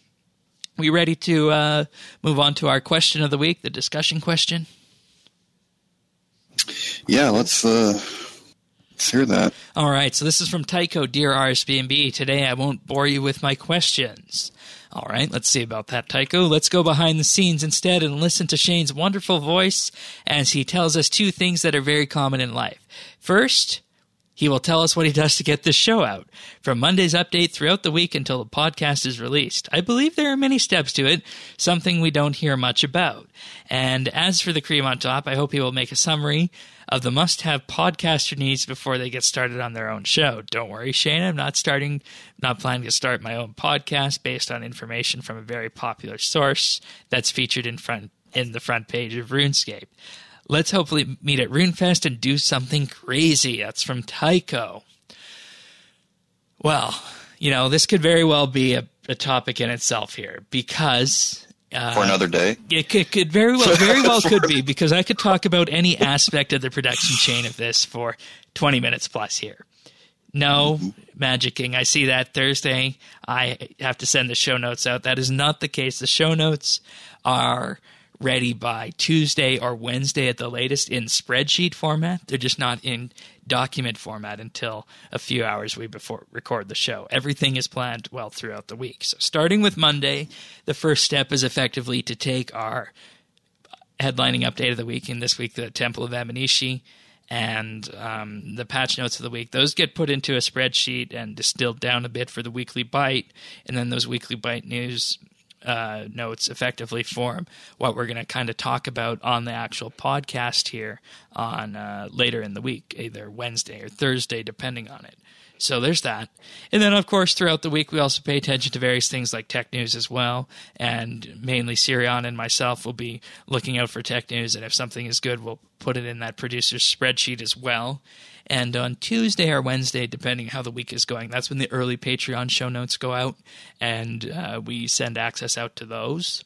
We ready to uh, move on to our question of the week, the discussion question? Yeah, let's... Uh... Let's hear that. All right, so this is from Tycho. Dear R S B N B, today I won't bore you with my questions. All right, let's see about that, Tycho. Let's go behind the scenes instead and listen to Shane's wonderful voice as he tells us two things that are very common in life. First, He will tell us what he does to get this show out, from Monday's update throughout the week until the podcast is released. I believe there are many steps to it, something we don't hear much about. And as for the cream on top, I hope he will make a summary of the must-have podcaster needs before they get started on their own show. Don't worry, Shane, I'm not starting, not planning to start my own podcast based on information from a very popular source that's featured in front in the front page of RuneScape. Let's hopefully meet at RuneFest and do something crazy. That's from Tycho. Well, you know, this could very well be a, a topic in itself here, because Uh, for another day? It could, could very well, very well could be, because I could talk about any aspect of the production chain of this for twenty minutes plus here. No mm-hmm. magicking. I see that Thursday. I have to send the show notes out. That is not the case. The show notes are ready by Tuesday or Wednesday at the latest in spreadsheet format. They're just not in document format until a few hours we before record the show. Everything is planned well throughout the week. So starting with Monday, the first step is effectively to take our headlining update of the week, and this week the Temple of Amanishi, and um, the patch notes of the week. Those get put into a spreadsheet and distilled down a bit for the weekly bite, and then those weekly bite news Uh, notes effectively form what we're going to kind of talk about on the actual podcast here on uh, later in the week, either Wednesday or Thursday, depending on it. So there's that. And then, of course, throughout the week, we also pay attention to various things like tech news as well. And mainly Sirion and myself will be looking out for tech news. And if something is good, we'll put it in that producer's spreadsheet as well. And on Tuesday or Wednesday, depending how the week is going, that's when the early Patreon show notes go out. And uh, we send access out to those.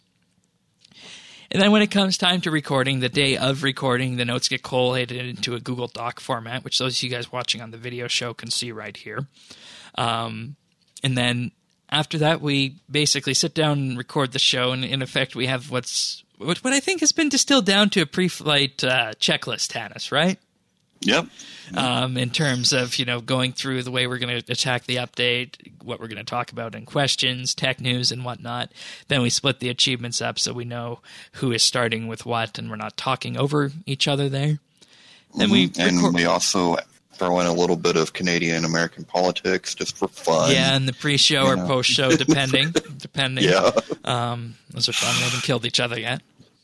And then when it comes time to recording, the day of recording, the notes get collated into a Google Doc format, which those of you guys watching on the video show can see right here. Um, and then after that, we basically sit down and record the show. And in effect, we have what's what, what I think has been distilled down to a pre-flight uh, checklist, Hannes, right? Yep. Um, in terms of, you know, going through the way we're going to attack the update, what we're going to talk about in questions, tech news, and whatnot. Then we split the achievements up so we know who is starting with what, and we're not talking over each other there. Then we mm-hmm. and record- we also throw in a little bit of Canadian American politics just for fun. Yeah, in the pre-show or know. post-show, depending. depending. Yeah. Um, those are fun. We haven't killed each other yet.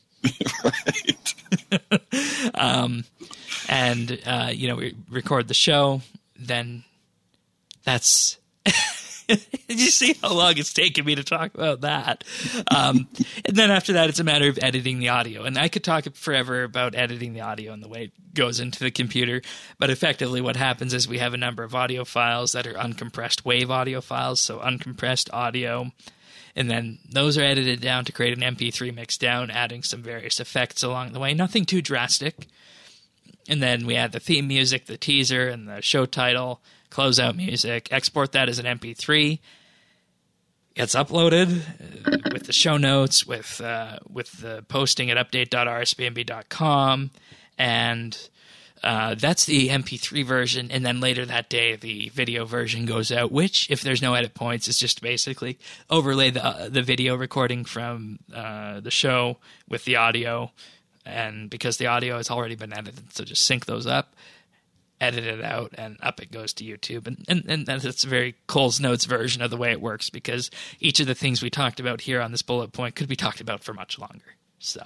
Right. um, and, uh, you know, we record the show, then that's... Did you see how long it's taken me to talk about that? Um, and then after that, it's a matter of editing the audio. And I could talk forever about editing the audio and the way it goes into the computer. But effectively what happens is we have a number of audio files that are uncompressed wave audio files, so uncompressed audio. And then those are edited down to create an M P three mix down, adding some various effects along the way. Nothing too drastic. And then we add the theme music, the teaser, and the show title, closeout music, export that as an M P three. Gets uploaded uh, with the show notes, with uh, with the posting at update dot r s b n b dot com, and uh, that's the M P three version. And then later that day, the video version goes out, which, if there's no edit points, is just basically overlay the uh, the video recording from uh, the show with the audio. And because the audio has already been edited, so just sync those up, edit it out, and up it goes to YouTube. And, and, and that's a very Cole's Notes version of the way it works, because each of the things we talked about here on this bullet point could be talked about for much longer. So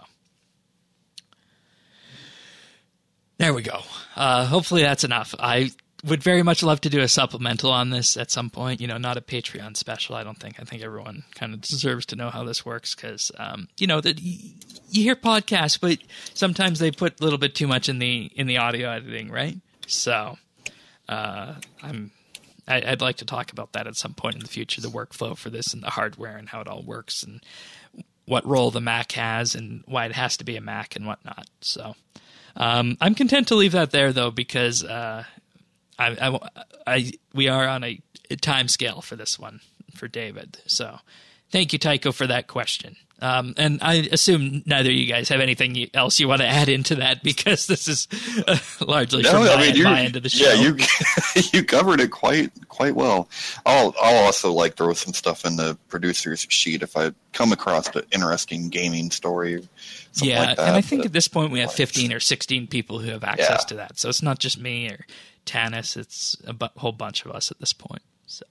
there we go. Uh, hopefully that's enough. I would very much love to do a supplemental on this at some point. You know, not a Patreon special, I don't think. I think everyone kind of deserves to know how this works, because, um, you know, that y- you hear podcasts, but sometimes they put a little bit too much in the in the audio editing, right? So uh, I'm, I, I'd like to talk about that at some point in the future, the workflow for this and the hardware and how it all works and what role the Mac has and why it has to be a Mac and whatnot. So um, I'm content to leave that there, though, because uh, I, I, I, we are on a, a time scale for this one for David. So thank you, Tycho, for that question. Um, and I assume neither of you guys have anything else you want to add into that, because this is uh, largely No, from I my, mean, you're- my end of the show. Yeah, you you covered it quite quite well. I'll I'll also like throw some stuff in the producer's sheet if I come across an interesting gaming story. Something yeah, like that, and I think but- at this point we have fifteen or sixteen people who have access Yeah. to that. So it's not just me or Tanis; it's a bu- whole bunch of us at this point. So,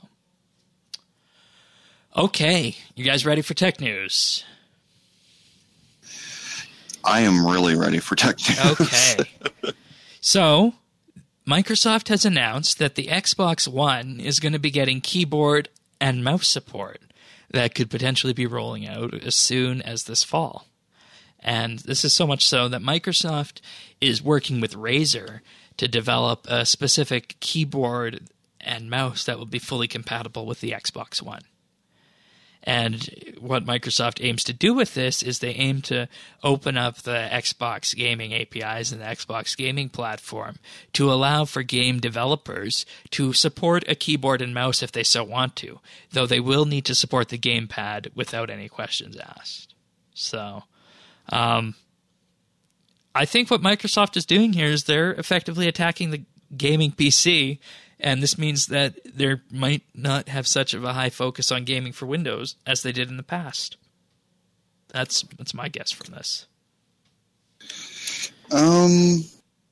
okay, you guys ready for tech news? I am really ready for tech news. Okay. So, Microsoft has announced that the Xbox One is going to be getting keyboard and mouse support that could potentially be rolling out as soon as this fall. And this is so much so that Microsoft is working with Razer to develop a specific keyboard and mouse that will be fully compatible with the Xbox One. And what Microsoft aims to do with this is they aim to open up the Xbox gaming A P Is and the Xbox gaming platform to allow for game developers to support a keyboard and mouse if they so want to, though they will need to support the gamepad without any questions asked. So, um, I think what Microsoft is doing here is they're effectively attacking the gaming P C. And this means that there might not have such of a high focus on gaming for Windows as they did in the past. That's that's my guess from this. Um,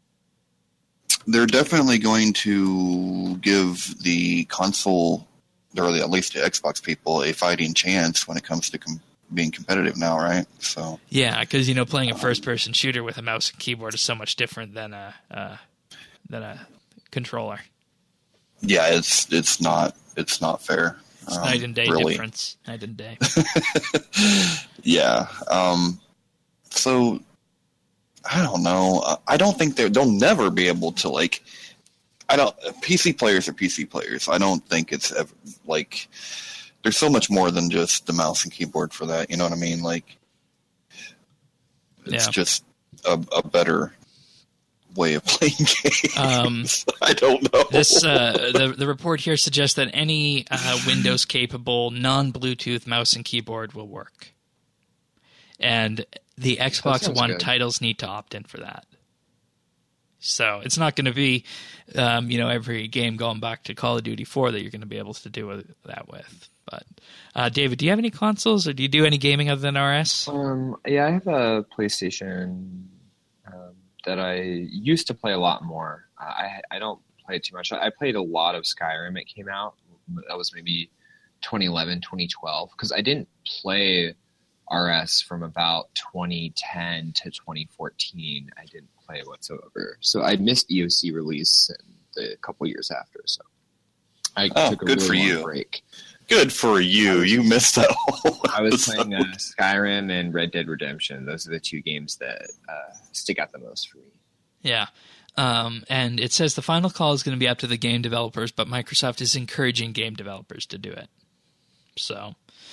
they're definitely going to give the console, or at least the Xbox people, a fighting chance when it comes to com- being competitive now, right? So Yeah, because you know, playing a first-person shooter with a mouse and keyboard is so much different than a uh, than a controller. yeah, it's it's not it's not fair. It's um, night and day really. difference. Night and day. Yeah. Um, so I don't know. Uh, I don't think they they'll never be able to like. I don't. P C players are P C players. I don't think it's ever like. There's so much more than just the mouse and keyboard for that. You know what I mean? Like, it's Yeah. just a, a better way of playing games. Um, I don't know. This uh, the the report here suggests that any uh, Windows capable non-Bluetooth mouse and keyboard will work, and the Xbox sounds One good. titles need to opt in for that. So it's not going to be, um, you know, every game going back to Call of Duty four that you're going to be able to do it- that with. But uh, David, do you have any consoles, or do you do any gaming other than R S? Um, yeah, I have a PlayStation um, that I used to play a lot more. I I don't play it too much. I played a lot of Skyrim. It came out. That was maybe twenty eleven, twenty twelve, because I didn't play R S from about twenty ten to twenty fourteen. I didn't play it whatsoever. So I missed E O C release the couple years after. So I Oh, took a good really for long you. break. Good for you. You missed that whole I was episode. playing uh, Skyrim and Red Dead Redemption. Those are the two games that uh, stick out the most for me. Yeah. Um, and it says the final call is going to be up to the game developers, but Microsoft is encouraging game developers to do it. So,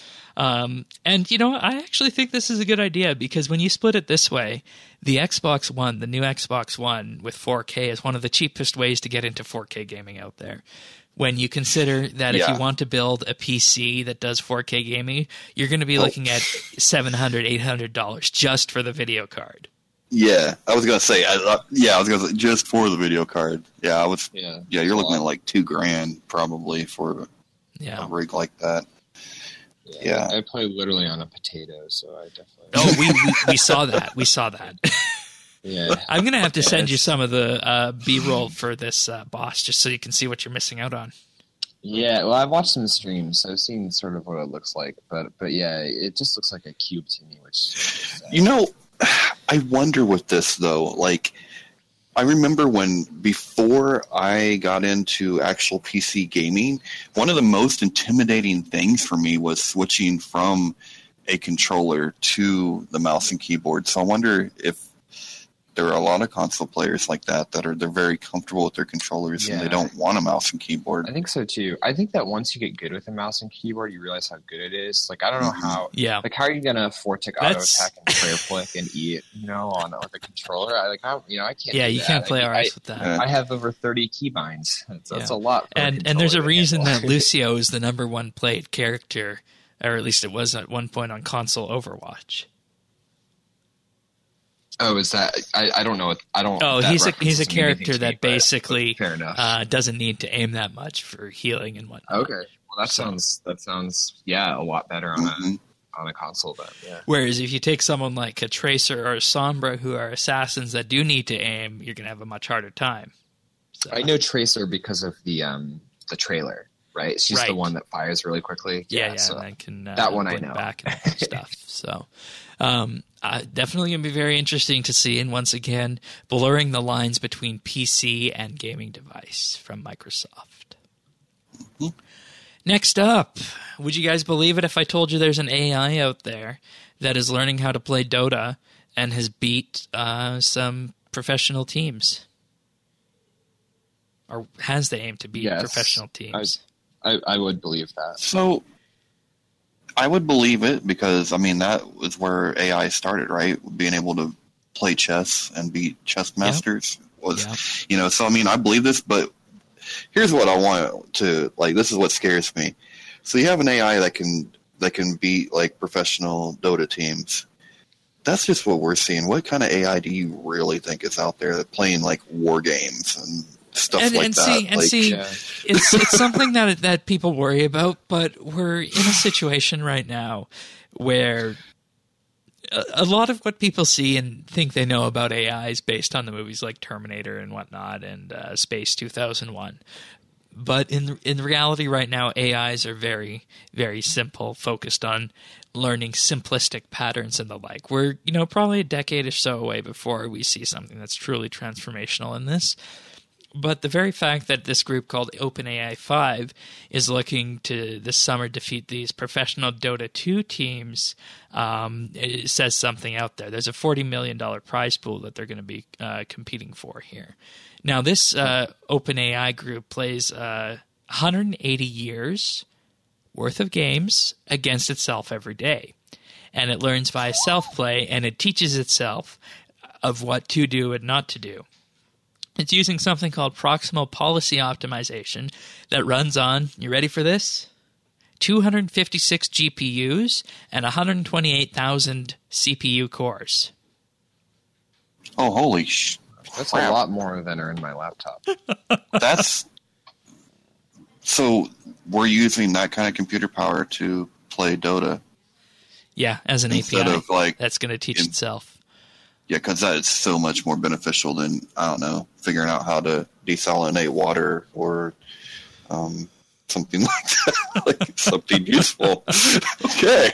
um, and you know, I actually think this is a good idea, because when you split it this way, the Xbox One, the new Xbox One with four K is one of the cheapest ways to get into four K gaming out there. When you consider that if Yeah. you want to build a P C that does four K gaming, you're going to be Oh. looking at seven hundred dollars, eight hundred dollars just for the video card. Yeah, I was gonna say. I, uh, yeah, I was gonna say just for the video card. Yeah, I was. Yeah, Yeah, you're looking at like two grand probably for Yeah. a rig like that. Yeah. I play literally on a potato, so I definitely. Oh, we, we we saw that. We saw that. Yeah, I'm going to have to Yeah, send you it's- some of the uh, B-roll for this uh, boss, just so you can see what you're missing out on. yeah. Well, I've watched some streams, so I've seen sort of what it looks like. But but yeah, it just looks like a cube to me, which. Is, uh, You know, I wonder with this though. Like, I remember when before I got into actual P C gaming, one of the most intimidating things for me was switching from a controller to the mouse and keyboard. So I wonder if there are a lot of console players like that that are they're very comfortable with their controllers and they Yeah. don't want a mouse and keyboard. I think so too. I think that once you get good with a mouse and keyboard, you realize how good it is. Like I don't know how. Yeah. Like how are you gonna four tick auto That's- attack and prayer flick and eat? You know, on with a controller. I like how you know I can't. Yeah, do you that. can't play I, R S with that. Yeah. I, I have over thirty keybinds. That's, that's Yeah. a lot. for a And and there's a controller to reason handle. that Lucio is the number one played character or at least it was at one point on console Overwatch. Oh, is that? I, I don't know. What, I don't. Oh, that he's a reference he's a doesn't mean anything character to me, that but- basically but fair enough. uh, doesn't need to aim that much for healing and whatnot. Okay, well that So- sounds that sounds yeah a lot better on Mhm. a on a console then. Yeah. Whereas if you take someone like a Tracer or a Sombra, who are assassins that do need to aim, you're going to have a much harder time. So, I know Tracer because of the um the trailer, right? She's Right. the one that fires really quickly. Yeah, yeah, so and I can uh, that one I blink know. back and stuff. So, um, uh, definitely going to be very interesting to see. And once again, blurring the lines between P C and gaming device from Microsoft. Mm-hmm. Next up, would you guys believe it if I told you there's an A I out there that is learning how to play Dota and has beat uh, some professional teams? Or has the aim to beat Yes. professional teams? I, I would believe that. So I would believe it because, I mean, that was where A I started, right? Being able to play chess and beat chess masters was, Yeah. you know, so I mean, I believe this, but here's what I want to, like, this is what scares me. So you have an A I that can, that can beat, like, professional Dota teams. That's just what we're seeing. What kind of A I do you really think is out there that playing, like, war games and stuff And- like and that? see- and like, see- Yeah. it's it's something that that people worry about, but we're in a situation right now where a, a lot of what people see and think they know about A I is based on the movies like Terminator and whatnot and uh, Space two thousand one. But in in reality, right now, A Is are very very simple, focused on learning simplistic patterns and the like. We're you know probably a decade or so away before we see something that's truly transformational in this. But the very fact that this group called OpenAI five is looking to this summer defeat these professional Dota two teams um, it says something out there. There's a forty million dollars prize pool that they're going to be uh, competing for here. Now, this uh, OpenAI group plays uh, one hundred eighty years worth of games against itself every day. And it learns via self-play, and it teaches itself of what to do and not to do. It's using something called proximal policy optimization that runs on, you ready for this? two hundred fifty-six G P Us and one hundred twenty-eight thousand C P U cores. oh, holy sh! That's crap. a lot more than are in my laptop. That's so we're using that kind of computer power to play Dota Yeah, as an instead A P I of like that's going to teach in- itself. yeah, because that's so much more beneficial than I don't know figuring out how to desalinate water or um, something like that, like something useful. Okay,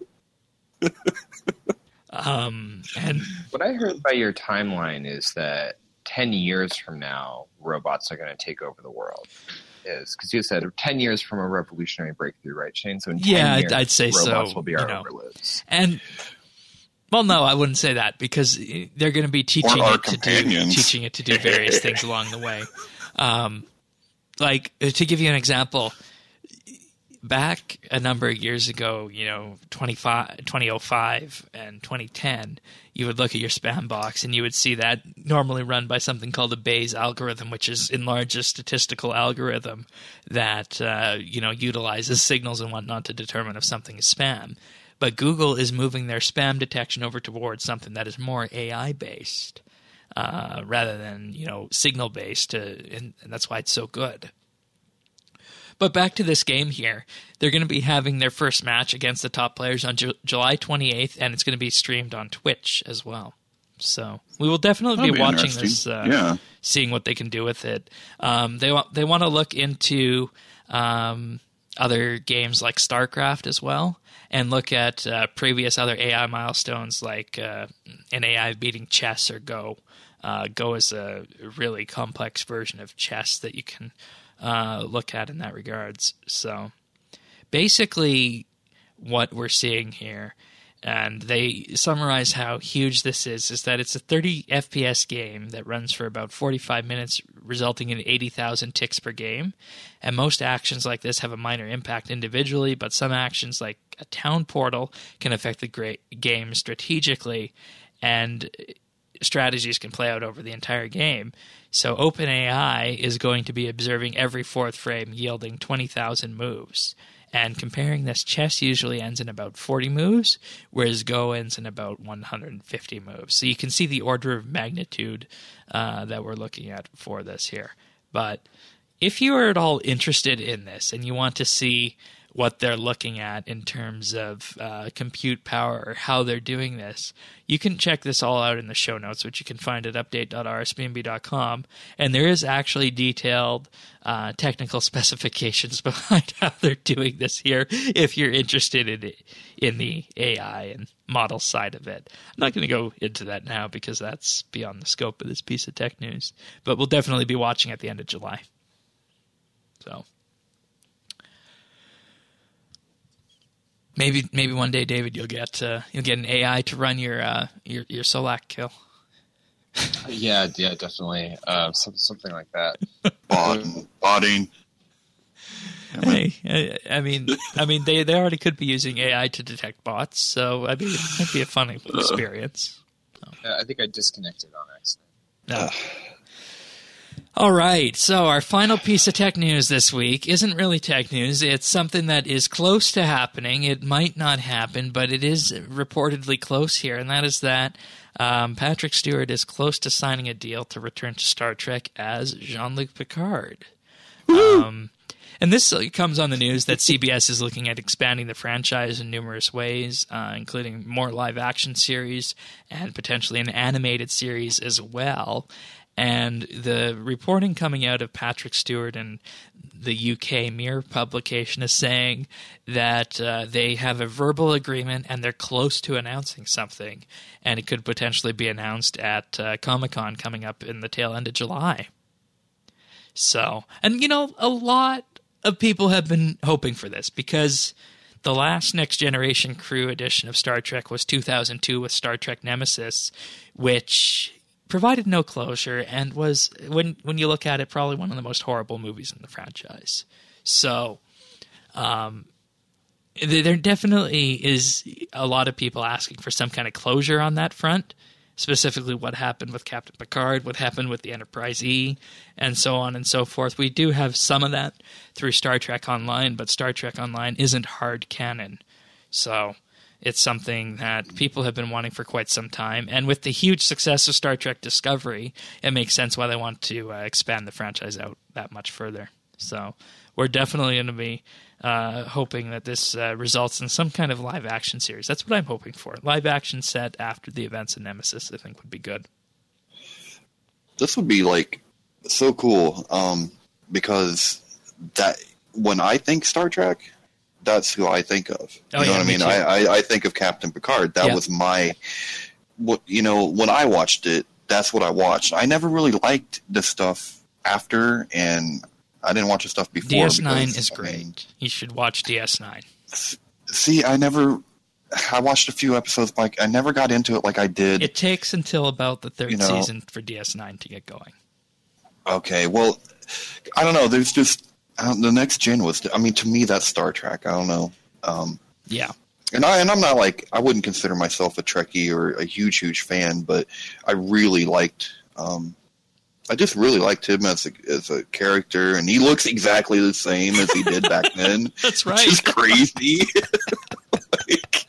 Um, and What I heard by your timeline is that ten years from now, robots are going to take over the world. Is because you said ten years from a revolutionary breakthrough, right, Shane? So in ten Yeah, I'd- years, I'd say so, robots will be our you know. overlords. And well, no, I wouldn't say that because they're going to be teaching our it to do companions. teaching it to do various things along the way. Um, like uh, to give you an example, back a number of years ago, you know, twenty oh five and twenty ten, you would look at your spam box and you would see that normally run by something called a Bayes algorithm, which is in large a statistical algorithm that uh, you know utilizes signals and whatnot to determine if something is spam. But Google is moving their spam detection over towards something that is more A I based uh, rather than you know signal based, and, and that's why it's so good. But back to this game here, they're going to be having their first match against the top players on Ju- July twenty-eighth, and it's going to be streamed on Twitch as well. So we will definitely That'll be, be watching interesting. this, uh, Yeah. seeing what they can do with it. Um, they want they want to look into um, other games like StarCraft as well, and look at uh, previous other A I milestones like uh, an A I beating chess or Go. Uh, Go is a really complex version of chess that you can uh, look at in that regards. So basically what we're seeing here, and they summarize how huge this is, is that it's a thirty F P S game that runs for about forty-five minutes, resulting in eighty thousand ticks per game. And most actions like this have a minor impact individually, but some actions like a town portal can affect the great game strategically, and strategies can play out over the entire game. So OpenAI is going to be observing every fourth frame, yielding twenty thousand moves. And comparing this, chess usually ends in about forty moves, whereas Go ends in about one hundred fifty moves. So you can see the order of magnitude uh, that we're looking at for this here. But if you are at all interested in this and you want to see what they're looking at in terms of uh, compute power or how they're doing this, you can check this all out in the show notes, which you can find at update dot r s b n b dot com. And there is actually detailed uh, technical specifications behind how they're doing this here if you're interested in it, in the A I and model side of it. I'm not going to go into that now because that's beyond the scope of this piece of tech news, but we'll definitely be watching at the end of July. So maybe maybe one day, David, you'll get uh, you'll get an A I to run your uh, your your Solak kill. yeah, yeah, definitely. Uh, some, something like that. Botting, botting. Hey, I, I mean, I mean, they, they already could be using A I to detect bots, so I mean, it might be a fun experience. So. Uh, I think I disconnected on accident. No. All right, so our final piece of tech news this week isn't really tech news. It's something that is close to happening. It might not happen, but it is reportedly close here, and that is that um, Patrick Stewart is close to signing a deal to return to Star Trek as Jean-Luc Picard. Um, and this comes on the news that C B S is looking at expanding the franchise in numerous ways, uh, including more live-action series and potentially an animated series as well. And the reporting coming out of Patrick Stewart and the U K Mirror publication is saying that uh, they have a verbal agreement and they're close to announcing something. And it could potentially be announced at uh, Comic-Con coming up in the tail end of July. So, and you know, a lot of people have been hoping for this because the last Next Generation Crew edition of Star Trek was two thousand two with Star Trek Nemesis, which provided no closure and was, when when you look at it, probably one of the most horrible movies in the franchise. So um, there definitely is a lot of people asking for some kind of closure on that front, specifically what happened with Captain Picard, what happened with the Enterprise E, and so on and so forth. We do have some of that through Star Trek Online, but Star Trek Online isn't hard canon. So it's something that people have been wanting for quite some time. And with the huge success of Star Trek Discovery, it makes sense why they want to uh, expand the franchise out that much further. So we're definitely going to be uh, hoping that this uh, results in some kind of live-action series. That's what I'm hoping for. Live-action set after the events of Nemesis, I think, would be good. This would be, like, so cool um, because that when I think Star Trek, that's who I think of. You oh, know yeah, what I mean? I, I, I think of Captain Picard. That yeah. was my, what you know, when I watched it, that's what I watched. I never really liked the stuff after, and I didn't watch the stuff before. D S nine because, is I great. mean, You should watch D S nine. See, I never, I watched a few episodes, like, I never got into it like I did. It takes until about the third you know, season for D S nine to get going. Okay, well, I don't know. There's just, I don't, the next gen was, I mean, to me, that's Star Trek. I don't know. Um, yeah. And, I, and I'm not like, I wouldn't consider myself a Trekkie or a huge, huge fan, but I really liked, um, I just really liked him as a, as a character, and he looks exactly the same as he did back then. That's right. Which is crazy. like,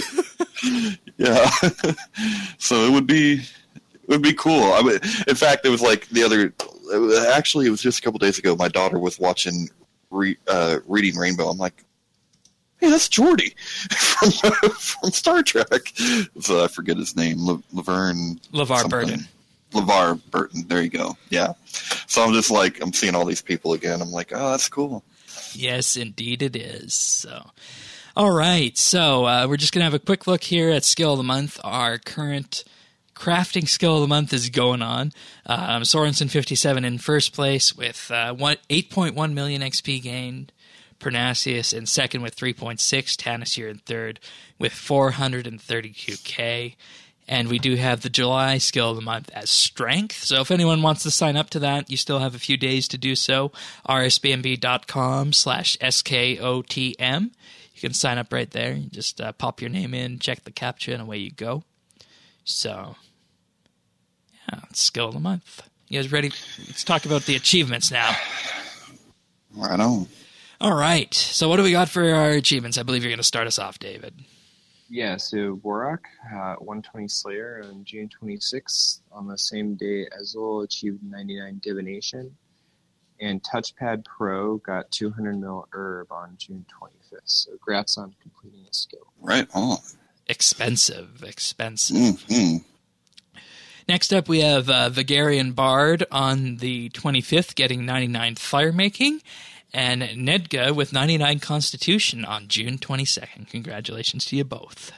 yeah. So it would be, it would be cool. I mean, in fact, it was like the other, it was, actually, it was just a couple days ago, my daughter was watching re, uh, Reading Rainbow. I'm like, hey, that's Geordi from, from Star Trek. So I forget his name, Le, Laverne. LeVar something. Burton. LeVar Burton. There you go. Yeah. So I'm just like, I'm seeing all these people again. I'm like, oh, that's cool. Yes, indeed it is. So, all right. So uh, we're just going to have a quick look here at Skill of the Month. Our current crafting Skill of the Month is going on. Um, Sorensen fifty-seven in first place with uh, one, eight point one million X P gained. Pernasius in second with three point six. Tanisier in third with four hundred thirty-two K. And we do have the July Skill of the Month as Strength. So if anyone wants to sign up to that, you still have a few days to do so. r s b n b dot com slash S K O T M. You can sign up right there. You just uh, pop your name in, check the CAPTCHA, and away you go. So, yeah, it's Skill of the Month. You guys ready? Let's talk about the achievements now. Right on. All right. So what do we got for our achievements? I believe you're going to start us off, David. Yeah, so Borak, uh, one twenty Slayer on June twenty-sixth. On the same day, Ezel achieved ninety-nine Divination. And Touchpad Pro got two hundred mil Herb on June twenty-fifth. So congrats on completing a skill. Right on. Expensive, expensive. Mm-hmm. Next up, we have uh, Vigarian Bard on the twenty-fifth, getting ninety-nine Firemaking. And Nedga with ninety-nine Constitution on June twenty-second. Congratulations to you both.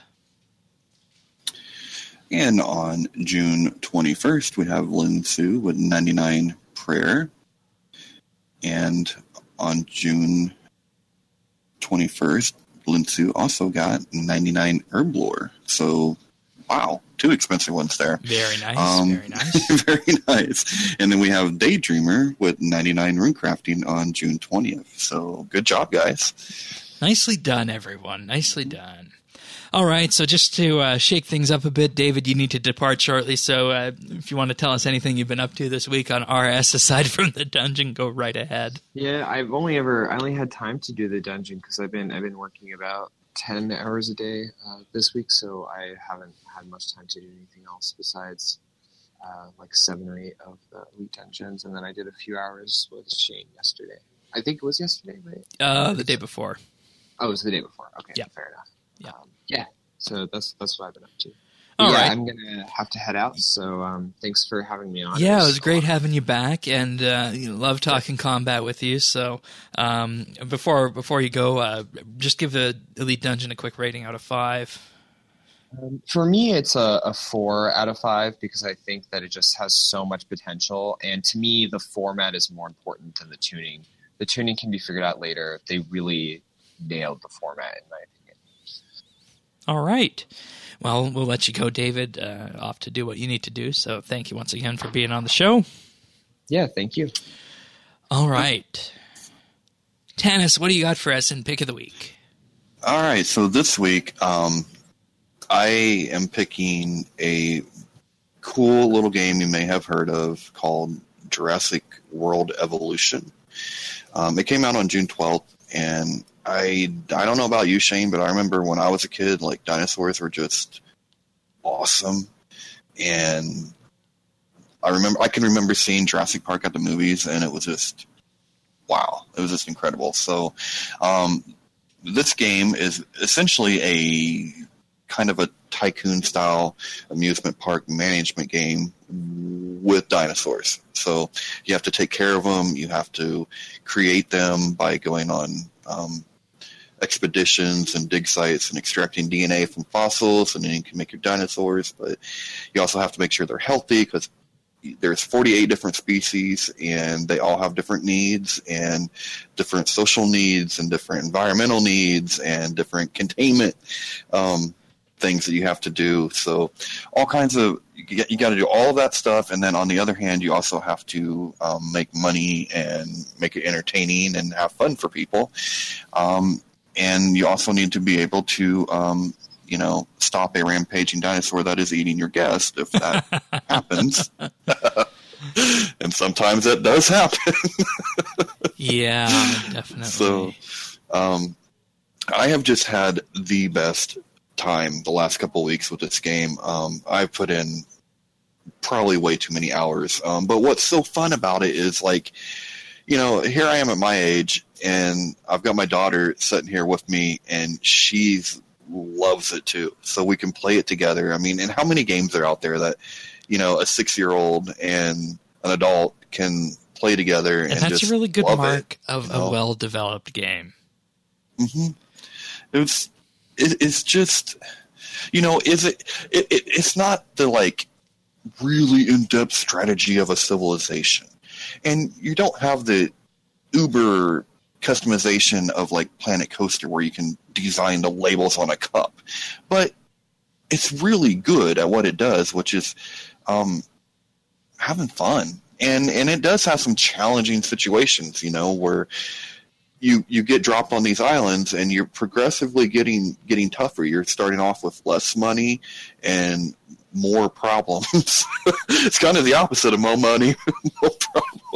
And on June twenty-first, we have Lin Su with ninety-nine Prayer. And on June twenty-first, Lin Su also got ninety-nine Herblore. So, wow, two expensive ones there. Very nice, um, very nice. Very nice. And then we have Daydreamer with ninety-nine Runecrafting on June twentieth. So, good job, guys. Nicely done, everyone. Nicely done. All right, so just to uh, shake things up a bit, David, you need to depart shortly. So uh, if you want to tell us anything you've been up to this week on R S aside from the dungeon, go right ahead. Yeah, I've only ever I only had time to do the dungeon because I've been I've been working about ten hours a day uh, this week, so I haven't had much time to do anything else besides uh, like seven or eight of the elite dungeons, and then I did a few hours with Shane yesterday. I think it was yesterday, right? Uh, the day before. Oh, it was the day before. Okay, yeah. Fair enough. Yeah. Um, yeah. So that's that's what I've been up to. All yeah, right. I'm gonna have to head out. So um, thanks for having me on. Yeah, it was, it was great having you back, and uh, you know, love talking combat with you. So um, before before you go, uh, just give the Elite Dungeon a quick rating out of five. Um, for me, it's a, a four out of five because I think that it just has so much potential, and to me, the format is more important than the tuning. The tuning can be figured out later. They really nailed the format, in my opinion. All right. Well, we'll let you go, David, uh, off to do what you need to do. So thank you once again for being on the show. Yeah, thank you. All right. Tanis, what do you got for us in Pick of the Week? All right, so this week, um, I am picking a cool little game you may have heard of called Jurassic World Evolution. Um, it came out on June twelfth, and I I don't know about you, Shane, but I remember when I was a kid, like, dinosaurs were just awesome. And I remember I can remember seeing Jurassic Park at the movies, and it was just, wow. It was just incredible. So um, this game is essentially a kind of a tycoon-style amusement park management game with dinosaurs. So you have to take care of them. You have to create them by going on um, expeditions and dig sites and extracting D N A from fossils, and then you can make your dinosaurs. But you also have to make sure they're healthy because there's forty-eight different species, and they all have different needs and different social needs and different environmental needs and different containment um, things that you have to do. So all kinds of, you, you got to do all of that stuff. And then on the other hand, you also have to um, make money and make it entertaining and have fun for people. Um, and you also need to be able to, um, you know, stop a rampaging dinosaur that is eating your guest if that happens. And sometimes that does happen. Yeah, definitely. So um, I have just had the best time the last couple of weeks with this game. Um, I've put in probably way too many hours. Um, but what's so fun about it is, like, you know, here I am at my age, and I've got my daughter sitting here with me, and she's loves it too. So we can play it together. I mean, and how many games are out there that, you know, a six-year-old and an adult can play together and, and that's just a really good love mark it, of you know? a well-developed game. Mm-hmm. It's it, it's just, you know, is it, it, it it's not the like really in-depth strategy of a civilization, and you don't have the uber customization of like Planet Coaster where you can design the labels on a cup, but it's really good at what it does, which is um, having fun. And and it does have some challenging situations, you know, where you you get dropped on these islands and you're progressively getting getting tougher. You're starting off with less money and more problems. It's kind of the opposite of more money, more problems.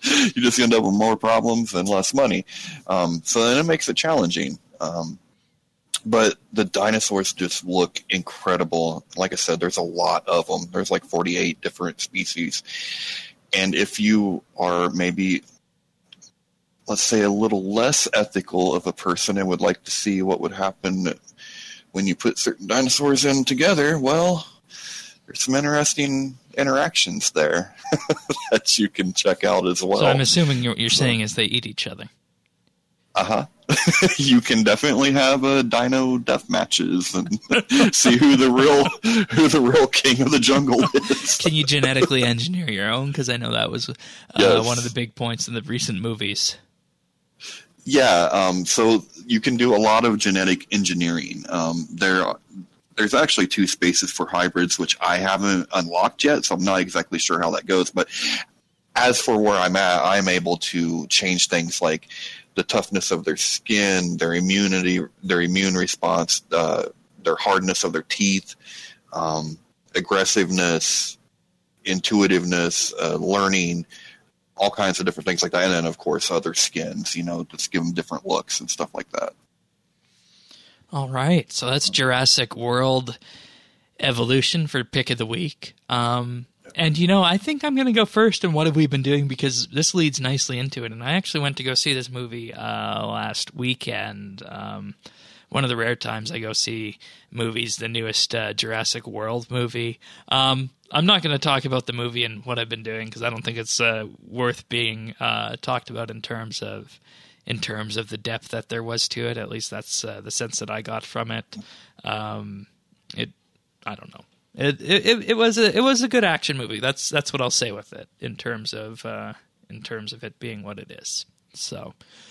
you just end up with more problems and less money. Um, so then it makes it challenging. Um, but the dinosaurs just look incredible. Like I said, there's a lot of them. There's like forty-eight different species. And if you are maybe, let's say, a little less ethical of a person and would like to see what would happen when you put certain dinosaurs in together, well, there's some interesting interactions there that you can check out as well. So I'm assuming what you're saying is they eat each other. Uh-huh. You can definitely have uh, dino death matches and see who the real who the real king of the jungle is. Can you genetically engineer your own? Because I know that was uh, yes. one of the big points in the recent movies. Yeah, um, so you can do a lot of genetic engineering. Um, there, there's actually two spaces for hybrids, which I haven't unlocked yet, so I'm not exactly sure how that goes. But as for where I'm at, I'm able to change things like the toughness of their skin, their immunity, their immune response, uh, their hardness of their teeth, um, aggressiveness, intuitiveness, uh, learning, all kinds of different things like that. And then, of course, other skins, you know, just give them different looks and stuff like that. All right. So that's Jurassic World Evolution for Pick of the Week. Um, and, you know, I think I'm going to go first in What Have We Been Doing, because this leads nicely into it. And I actually went to go see this movie uh, last weekend. Um, one of the rare times I go see movies, the newest uh, Jurassic World movie. Um, I'm not going to talk about the movie and what I've been doing, because I don't think it's uh, worth being uh, talked about in terms of in terms of the depth that there was to it. At least that's uh, the sense that I got from it. Um, it, I don't know. It, it it was a it was a good action movie. That's that's what I'll say with it in terms of uh, in terms of it being what it is. So,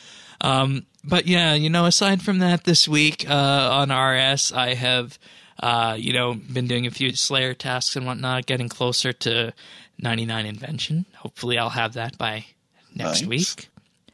um, but yeah, you know, aside from that, this week uh, on R S, I have uh, you know been doing a few Slayer tasks and whatnot, getting closer to ninety-nine Invention. Hopefully, I'll have that by next nice. week.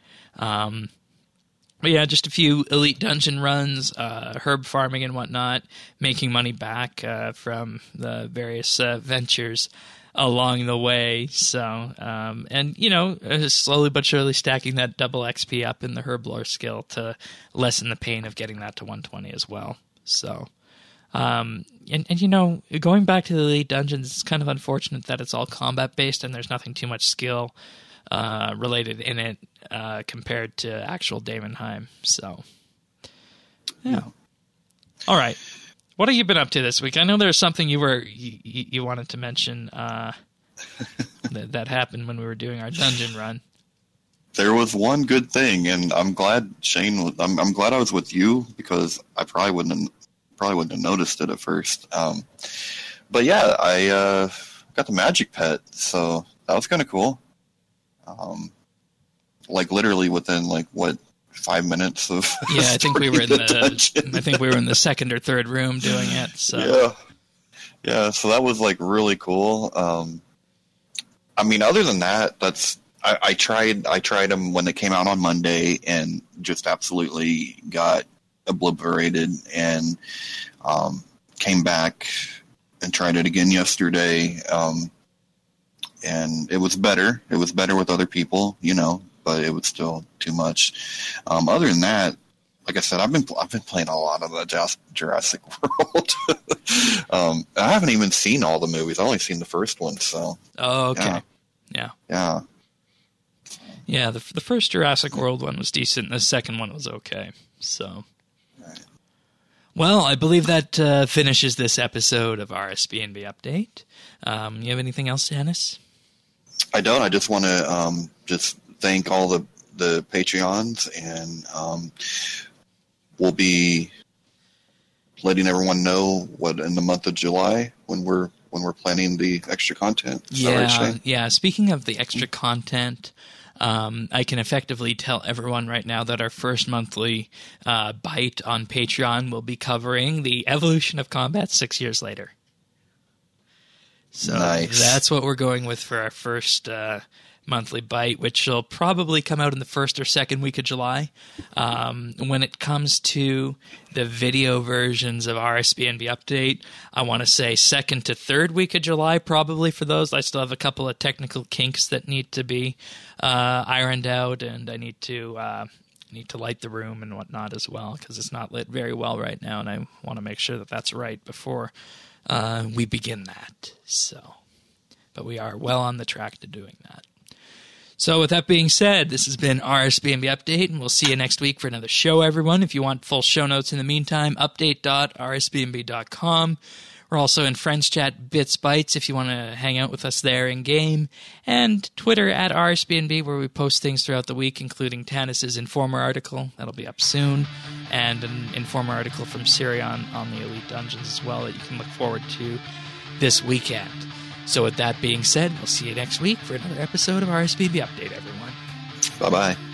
Um, but yeah, just a few elite dungeon runs, uh, herb farming and whatnot, making money back uh, from the various uh, ventures along the way. So, um, and you know, slowly but surely stacking that double X P up in the herb lore skill to lessen the pain of getting that to one twenty as well. So, um, and and you know, going back to the elite dungeons, it's kind of unfortunate that it's all combat based and there's nothing too much skill Uh, related in it uh, compared to actual Daemonheim. So, yeah. All right. What have you been up to this week? I know there's something you were you, you wanted to mention uh, that, that happened when we were doing our dungeon run. There was one good thing, and I'm glad Shane. Was, I'm, I'm glad I was with you, because I probably wouldn't have, probably wouldn't have noticed it at first. Um, but yeah, I uh, got the magic pet, so that was kind of cool. Um, like literally within like what five minutes of yeah, I think we were in the, the I think we were in the second or third room doing it. So yeah, yeah. So that was like really cool. Um, I mean, other than that, that's I, I tried I tried them when they came out on Monday and just absolutely got obliterated, and um, came back and tried it again yesterday. Um, And it was better. It was better with other people, you know, but it was still too much. Um, other than that, like I said, I've been I've been playing a lot of the Jurassic World. um, I haven't even seen all the movies. I've only seen the first one. So, oh, okay, yeah, yeah, yeah. yeah. The the first Jurassic World one was decent. The second one was okay. So, Right. Well, I believe that uh, finishes this episode of R S B N B Update. Um, you have anything else, Dennis? I don't. I just want to um, just thank all the, the Patreons, and um, we'll be letting everyone know what in the month of July when we're when we're planning the extra content. Is Yeah, that right, Shane? yeah. Speaking of the extra content, um, I can effectively tell everyone right now that our first monthly uh, bite on Patreon will be covering the evolution of combat six years later. So Nice. that's what we're going with for our first uh, monthly bite, which will probably come out in the first or second week of July. Um, when it comes to the video versions of R S B N B Update, I want to say second to third week of July, probably for those. I still have a couple of technical kinks that need to be uh, ironed out, and I need to uh, need to light the room and whatnot as well, because it's not lit very well right now, and I want to make sure that that's right before uh, we begin that. So, but we are well on the track to doing that. So with that being said, this has been R S B N B Update, and we'll see you next week for another show, everyone. If you want full show notes in the meantime, update dot r s b n b dot com. We're also in Friends Chat Bits Bytes if you want to hang out with us there in-game, and Twitter at R S B N B, where we post things throughout the week, including Tanis's Informer article. That'll be up soon, and an Informer article from Sirion on the Elite Dungeons as well that you can look forward to this weekend. So with that being said, we'll see you next week for another episode of R S B N B Update, everyone. Bye-bye.